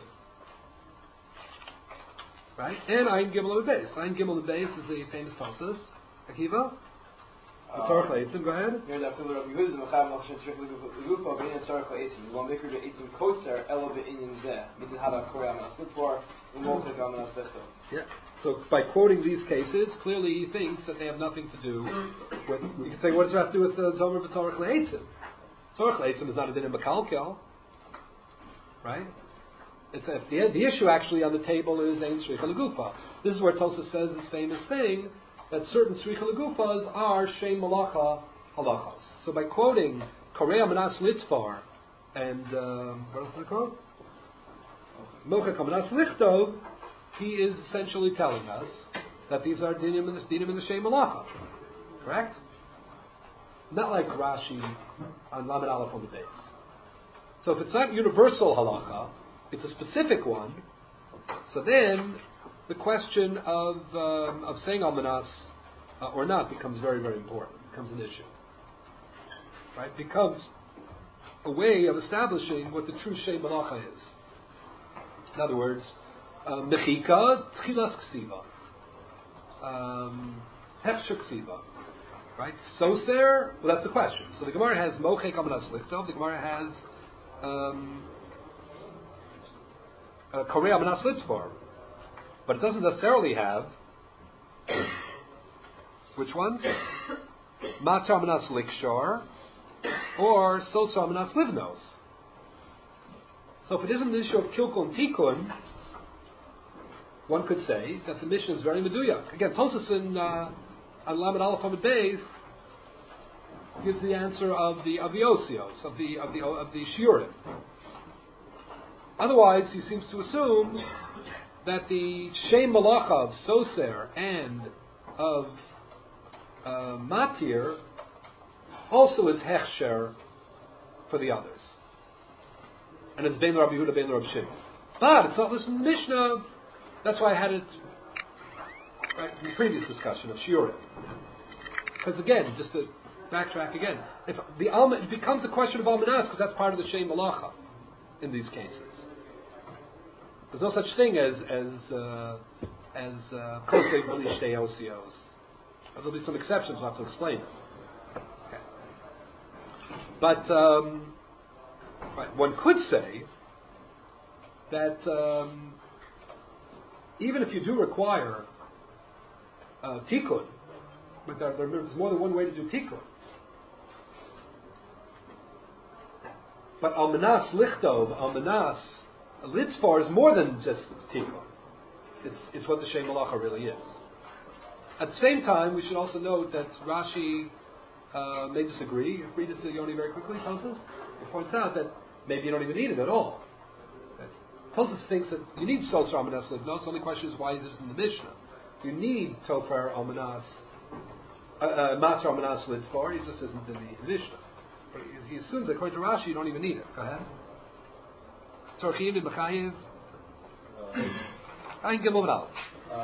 right? And Ayin Gimel Amud Beis. Ayin Gimel Amud Beis is the famous Tosas. Akiva? Tzarech Leitzim, go ahead. Yeah. So by quoting these cases, clearly he thinks that they have nothing to do with. You can say, what does it have to do with Zomer v'Tzarech Leitzim? Tzarech Leitzim is not a din in Mekalkel, right? It's the issue actually on the table is Ein Tzricha L'Gufa. This is where Tosas says this famous thing that certain Tzricha L'Gufas are Shem Malacha halachas. So by quoting Korea Manas Litvar and what else is it called? Mochek Manas Lichtov, he is essentially telling us that these are dinim in the Shem Malacha. Correct? Not like Rashi on Lamed Aleph on the base. So if it's not universal halacha, it's a specific one. So then the question of saying Almanas or not becomes very, very important. It becomes an issue. Right? It becomes a way of establishing what the true Shem Malacha is. In other words, Mechika, Tchilas Ksiva. Hefsher Ksiva. Right? Soser, well that's the question. So the Gemara has Mochek Almanas Lichtov, the Gemara has Korea Almanas Litzvar. But it doesn't necessarily have which ones? Matar Manas Likshor or Sosa Manas Livnos. So if it isn't an issue of Kilkul and Tikkun, one could say that the mission is very meduyak. Again, Tosas in on Lamed Aleph Amud Beis gives the answer of the Osios, of the Shiurim. Otherwise, he seems to assume that the Shem Malacha of Soser and of Matir also is Hechsher for the others. And it's Ben Rabbi Yehuda, Ben Rabbi Shimon. But it's not listed in the Mishnah. That's why I had it right in the previous discussion of Shiurim. Because again, just to backtrack again, if it becomes a question of Almanas because that's part of the Shem Malacha in these cases. There's no such thing as kosei b'li shtei osios. There'll be some exceptions. We'll have to explain them. Okay. But right, one could say that even if you do require tikkun, but there's more than one way to do tikkun. But almanas lichtov, almanas litfar is more than just tikkun. It's what the Shem Malacha really is. At the same time, we should also note that Rashi may disagree. Read it to Yoni very quickly. Tosas it points out that maybe you don't even need it at all. Tosas thinks that you need Soser Almanas Livnos. The only question is why is it in the Mishnah? You need Tofar Almanas, Matzah Almanas Litfar. It just isn't in the Mishnah. But he assumes that according to Rashi, you don't even need it. Go ahead. Tzorchim and Mechayev. I can give him an out.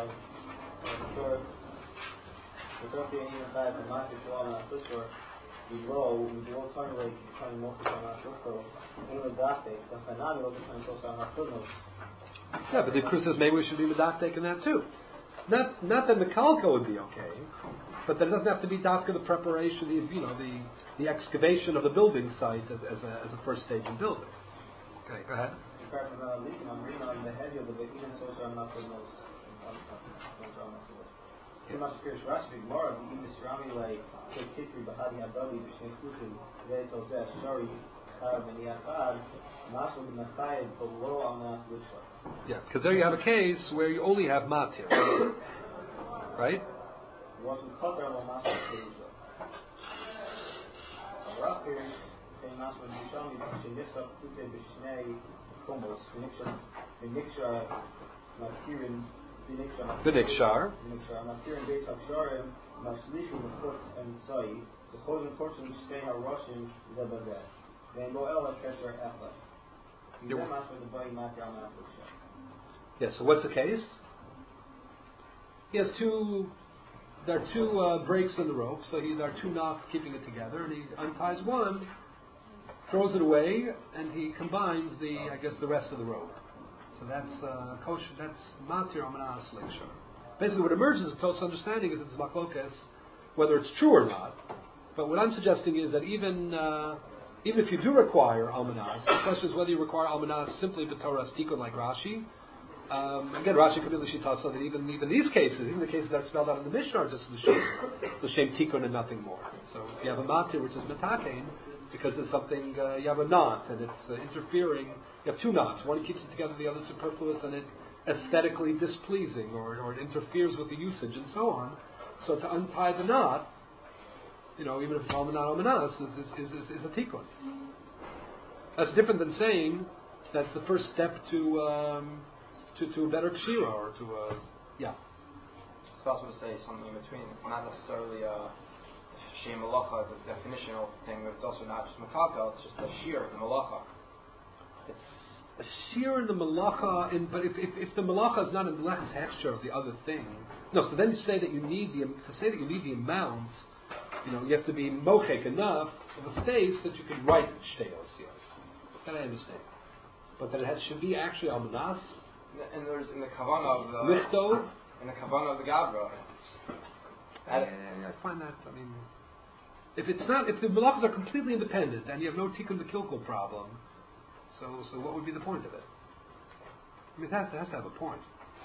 Yeah, but the Kru says maybe we should be medaftek in that too. Not that Mekalka would be okay, but that it doesn't have to be dafka the preparation, the excavation of the building site as a first stage in building. Okay, go ahead. Yeah, because there you have a case where you only have matir, right? B'nikshar. Yeah, so what's the case? There are two breaks in the rope, so there are two knots keeping it together, and he unties one, throws it away, and he combines the rest of the rope. So that's kosher. That's matir amanas likshar. Basically, what emerges as Tos's understanding is that it's machlokas, whether it's true or not. But what I'm suggesting is that even if you do require almanas, the question is whether you require almanas simply b'toras tikkun like Rashi. Again, Rashi could be l'shita so that even these cases, even the cases that are spelled out in the Mishnah, are just l'shem tikkun and nothing more. So you have a matir which is metakein because it's something you have a knot and it's interfering. You have two knots. One keeps it together, the other superfluous, and it aesthetically displeasing, or it interferes with the usage and so on. So to untie the knot, even if it's almanas is a tikkun. That's different than saying that's the first step to a better kshira or to a It's possible to say something in between. It's not necessarily a shem malacha, the definitional thing, but it's also not just makalka. It's just a shear of the malacha. It's a shear in the malacha, but if the malacha is not in the less hechsher of the other thing, no. So then you say that you need the amount. You have to be mochek enough of a space that you can write shtei osios. That I understand, but that it should be actually almanas. And there's in the kavanah of the lichtov. In the kavanah of the gavra. I find that. If the malachas are completely independent and you have no tikkun the kilkul problem. So what would be the point of it? It has to have a point.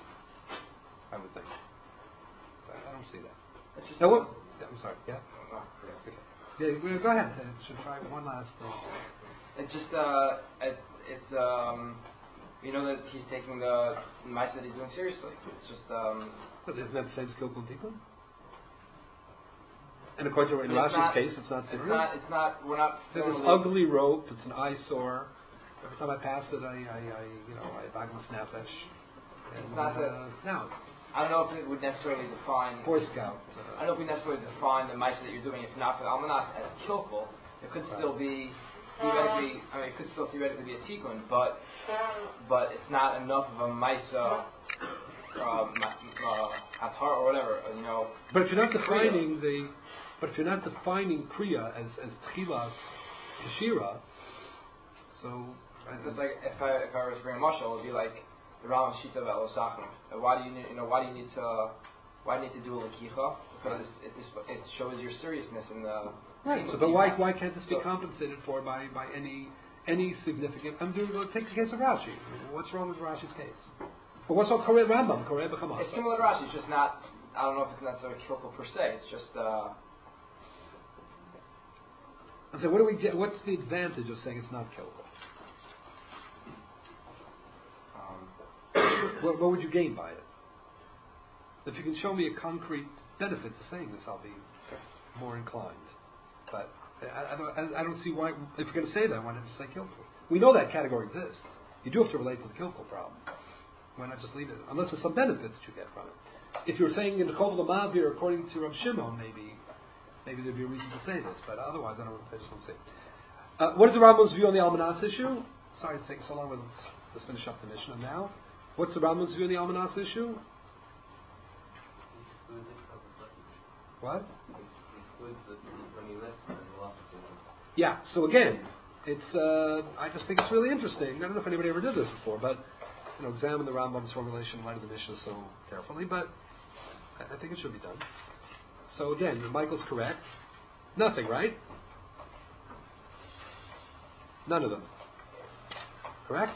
I would think. But I don't see that. It's just I'm sorry. Yeah. Okay. Yeah. Go ahead. Should try one last thing. It's just that he's taking the ma'aseh that he's doing seriously. It's just. But isn't that the same as kilkul tikkun? And according to in Rashi's case, it's not serious. It's not. We're not. This ugly rope. It's an eyesore. Every time I pass it, I bagmas nefesh. It's not that. No. I don't know if it would necessarily define. Boy Scout. I don't know if we necessarily define the ma'aseh that you're doing, if not for the almanas, as killful. It could still be theoretically. It could still theoretically be a tikkun, but it's not enough of a ma'aseh, atar or whatever. But if you're not defining kriya as tchilas kashira, so. It's like if I was to bring a mashal, it would be like the Rambam Shita of Elosachim. Why do you need to do a Lakicha? Because it shows your seriousness in the right. So, but why can't this be compensated for by any significant? Take the case of Rashi. What's wrong with Rashi's case? But what's wrong with Koreh Rambam? Koreh B'Chamasa. It's similar to Rashi. It's just not. I don't know if it's necessarily kilkel per se. It's just. And so, what do we get? What's the advantage of saying it's not kilkel? What would you gain by it? If you can show me a concrete benefit to saying this, I'll be more inclined. But I don't see why. If you're going to say that, why not just say kilkel? We know that category exists. You do have to relate to the kilkel problem. Why not just leave it? Unless there's some benefit that you get from it. If you're saying in the Chol L'Mavir, according to Rav Shimon, maybe there'd be a reason to say this. But otherwise, I just don't see it. What is the Rambam's view on the Almanas issue? Sorry it's taking so long. Let's finish up the Mishnah now. What's the Rambam's view on the Almanas issue? What? Yeah, so again, it's I just think it's really interesting. I don't know if anybody ever did this before, but examine the Rambam's formulation in light of the Mishnah so carefully, but I think it should be done. So again, Michael's correct. Nothing, right? None of them. Correct?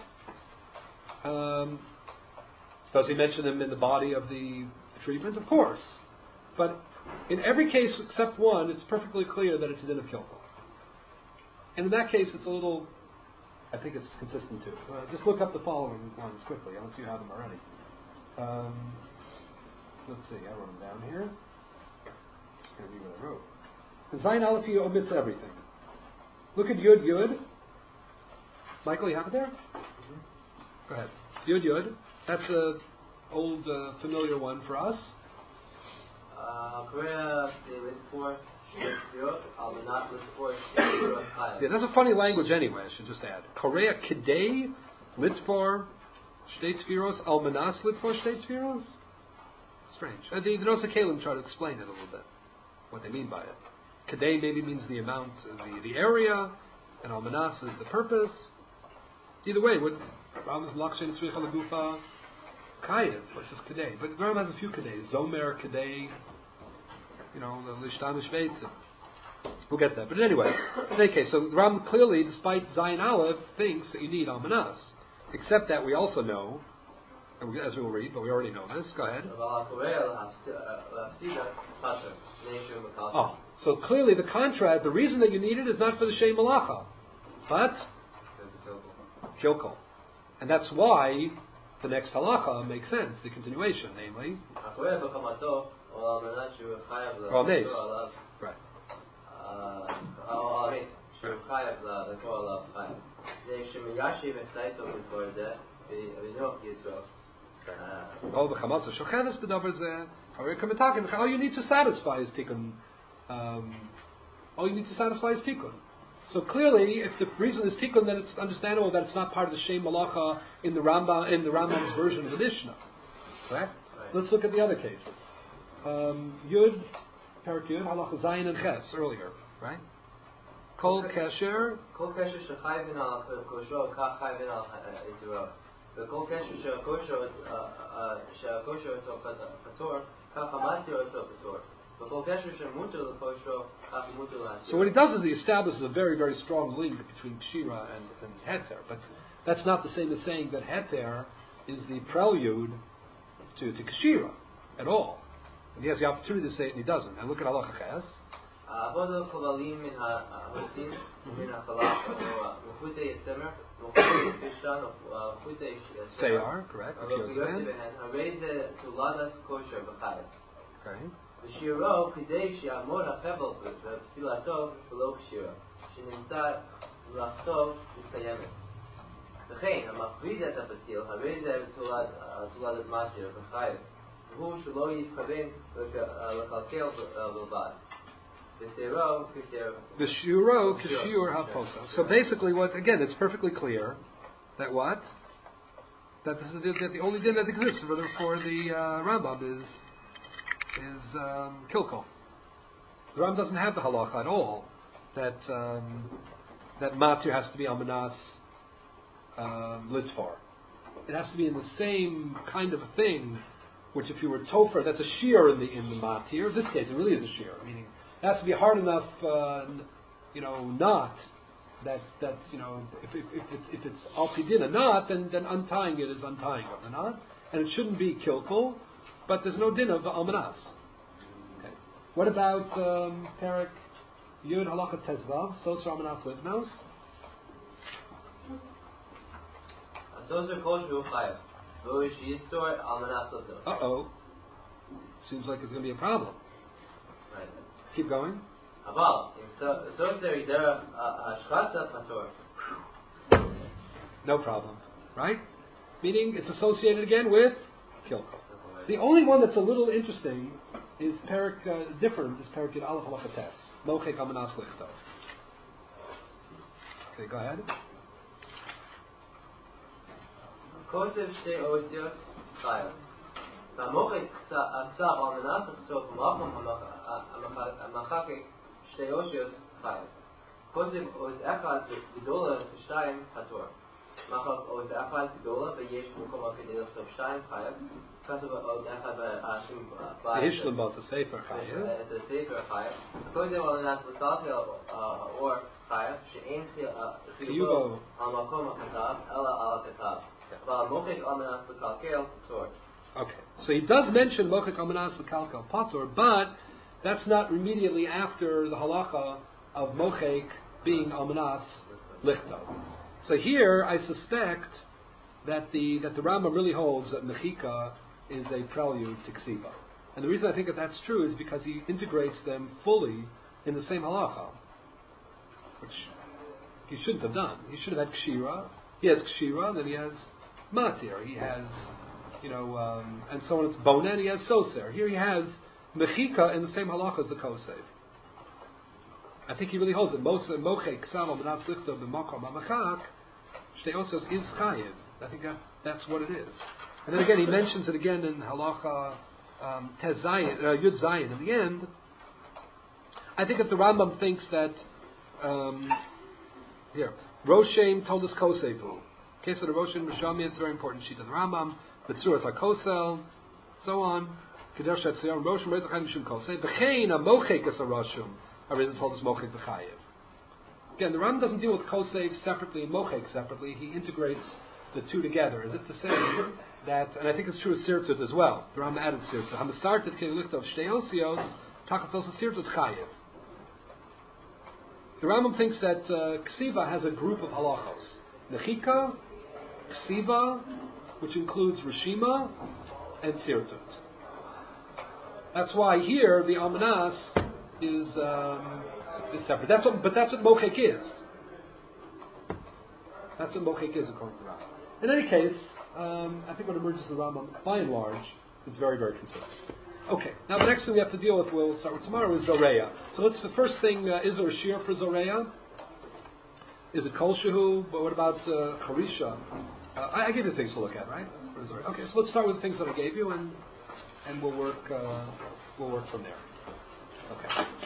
Does he mention them in the body of the treatment? Of course. But in every case except one, it's perfectly clear that it's a din of kilkel. And in that case, it's a little, I think it's consistent too. Just look up the following ones quickly, unless you have them already. Let's see, I wrote them down here. Just going to read what I wrote. Zayin Aleph omits everything. Look at Yud Yud. Michael, you have it there? Go ahead. Yud Yud. That's an old, familiar one for us. Yeah, that's a funny language anyway, I should just add. Korea Kidei Litfor Shtei Tfiros Almanas Litfor Shtei Tfiros? Strange. The Nosa Kalim try to explain it a little bit, what they mean by it. Kidei maybe means the amount, the area, and Almanas is the purpose. Either way, what Rambam's Lakshen Tzricha Lagufa Kayev, which is Kedei. But Rambam has a few Kedei. Zomer, Kedei, the Lishtana Shveitzim. We'll get that. But anyway, in any case, so Rambam clearly, despite Zayin Aleph, thinks that you need Almanas. Except that we also know, as we will read, but we already know this. Go ahead. So clearly the contrast, the reason that you need it is not for the Shem Malacha, but Kilkel. And that's why the next halacha makes sense, the continuation, namely. Or Mace. Right. All you need to satisfy is tikkun. So clearly, if the reason is tikkun, then it's understandable that it's not part of the Shem Malacha in the Rambam's version of the Mishnah. Correct? Right. Let's look at the other cases. Yud, Perak Yud, Halacha Zayin and Ches earlier, right? Kol Kesher. Kol Kesher shechayvin al kosher kach chayvin al ituro. The Kol Kesher shekosher to pator kach hamatir to pator. So what he does is he establishes a very, very strong link between Kshira and Heter. But that's not the same as saying that Heter is the prelude to Kshira at all. And he has the opportunity to say it and he doesn't. And look at Halacha Ches. Seyar, correct. Okay. ושירו כדי שיעמוד החבל בתפילתו ולא כשירה, שנמצא מלאכתו מתקיימת. וכן, המפריד את הפתיל, הרי זה תולדת מתיר בחייב, והוא שלא יתכוון לקלקל בלבד. ושירו כשיעור הפוסק. So basically, again, it's perfectly clear that what? That this is that the only din that exists for the Rambam is kilkel. The Ram doesn't have the halacha at all that matir has to be almanas litzfar. it has to be in the same kind of a thing, which if you were topher, that's a shear in the matir. In this case, it really is a shear, meaning it has to be hard enough, knot that if it's alpidin a knot, then untying it is untying of the knot, and it shouldn't be kilkul, but there's no din of almanas. Okay. What about Perik Yud Halacha Tezvav Soser Almanas Livnos? Soser Kosher Chayav. Uh-oh. Seems like it's going to be a problem. Right. Keep going. No problem. Right? Meaning it's associated again with kilkul. The only one that's a little interesting is different is Perik Yud Aleph Halacha Tes. Mochek Almanas Lichto. Okay, go ahead. Kosev Shtei Osios Chayav. והמוחק הקצר על מנס הכתוב במקום המחקק שתי אושיוס חייב. כוסף עוז אחד גדולה ושתיים פטור. מחק עוז אחד גדולה ויש מקום כדי לכתוב שתיים חייב. כוסף עוז אחד ויש לבוס הספר חייב. את הספר חייב. כוסף על מנס לסלחי האור חייב שאין חיובו על מקום הכתב אלא על הכתב. והמוחק על מנס לקלקל פטור. Okay, so he does mention Mochek Almanas L'Kalkal Patur, but that's not immediately after the halacha of Mochek being Almanas Lichto. So here, I suspect that the Rambam really holds that Mechika is a prelude to Ksiva. And the reason I think that that's true is because he integrates them fully in the same halacha, which he shouldn't have done. He should have had Kshira. He has Kshira, then he has Matir. He has... and so on. It's bonen. He has soser. Here he has mechika in the same halacha as the kosev. I think he really holds it. Mochek ksal almanas lichto b'makom hamachak shtei osios is chayiv. I think that's what it is. And then again, he mentions it again in halacha Tez Zayin, Yud Zayin. In the end, I think that the Rambam thinks that here Roshem told us kosevu. Case of the Roshem Rishami, it's a very important sheet of the Rambam. B'tzuras HaKosel, so on. Kadesh HaTzion, Roshim Reizach HaMishum Kosei. B'chein HaMochek Es HaRoshim. Arizal told us Mochek B'chayev. Again, the Rambam doesn't deal with Kosei separately and Mochek separately. He integrates the two together. As if to say that, and I think it's true of Sirtut as well. The Rambam added Sirtut. HaMasartet Kei Lichtov Shtei Osios, Tachas also Sirtut Chayev. The Rambam thinks that Ksiva has a group of halachos. Nechika, Ksiva, which includes Rishima and Sirtut. That's why here the Almanas is separate. That's what Mochek is. That's what Mochek is according to the Rambam. In any case, I think what emerges in the Rambam, by and large, is very, very consistent. Okay, now the next thing we have to deal with, we'll start with tomorrow, is Zoreya. So the first thing, is there a shear for Zoreya? Is it Kol Shehu? But what about Charisha? I gave you things to look at, right? Okay, so let's start with the things that I gave you, and we'll work from there. Okay.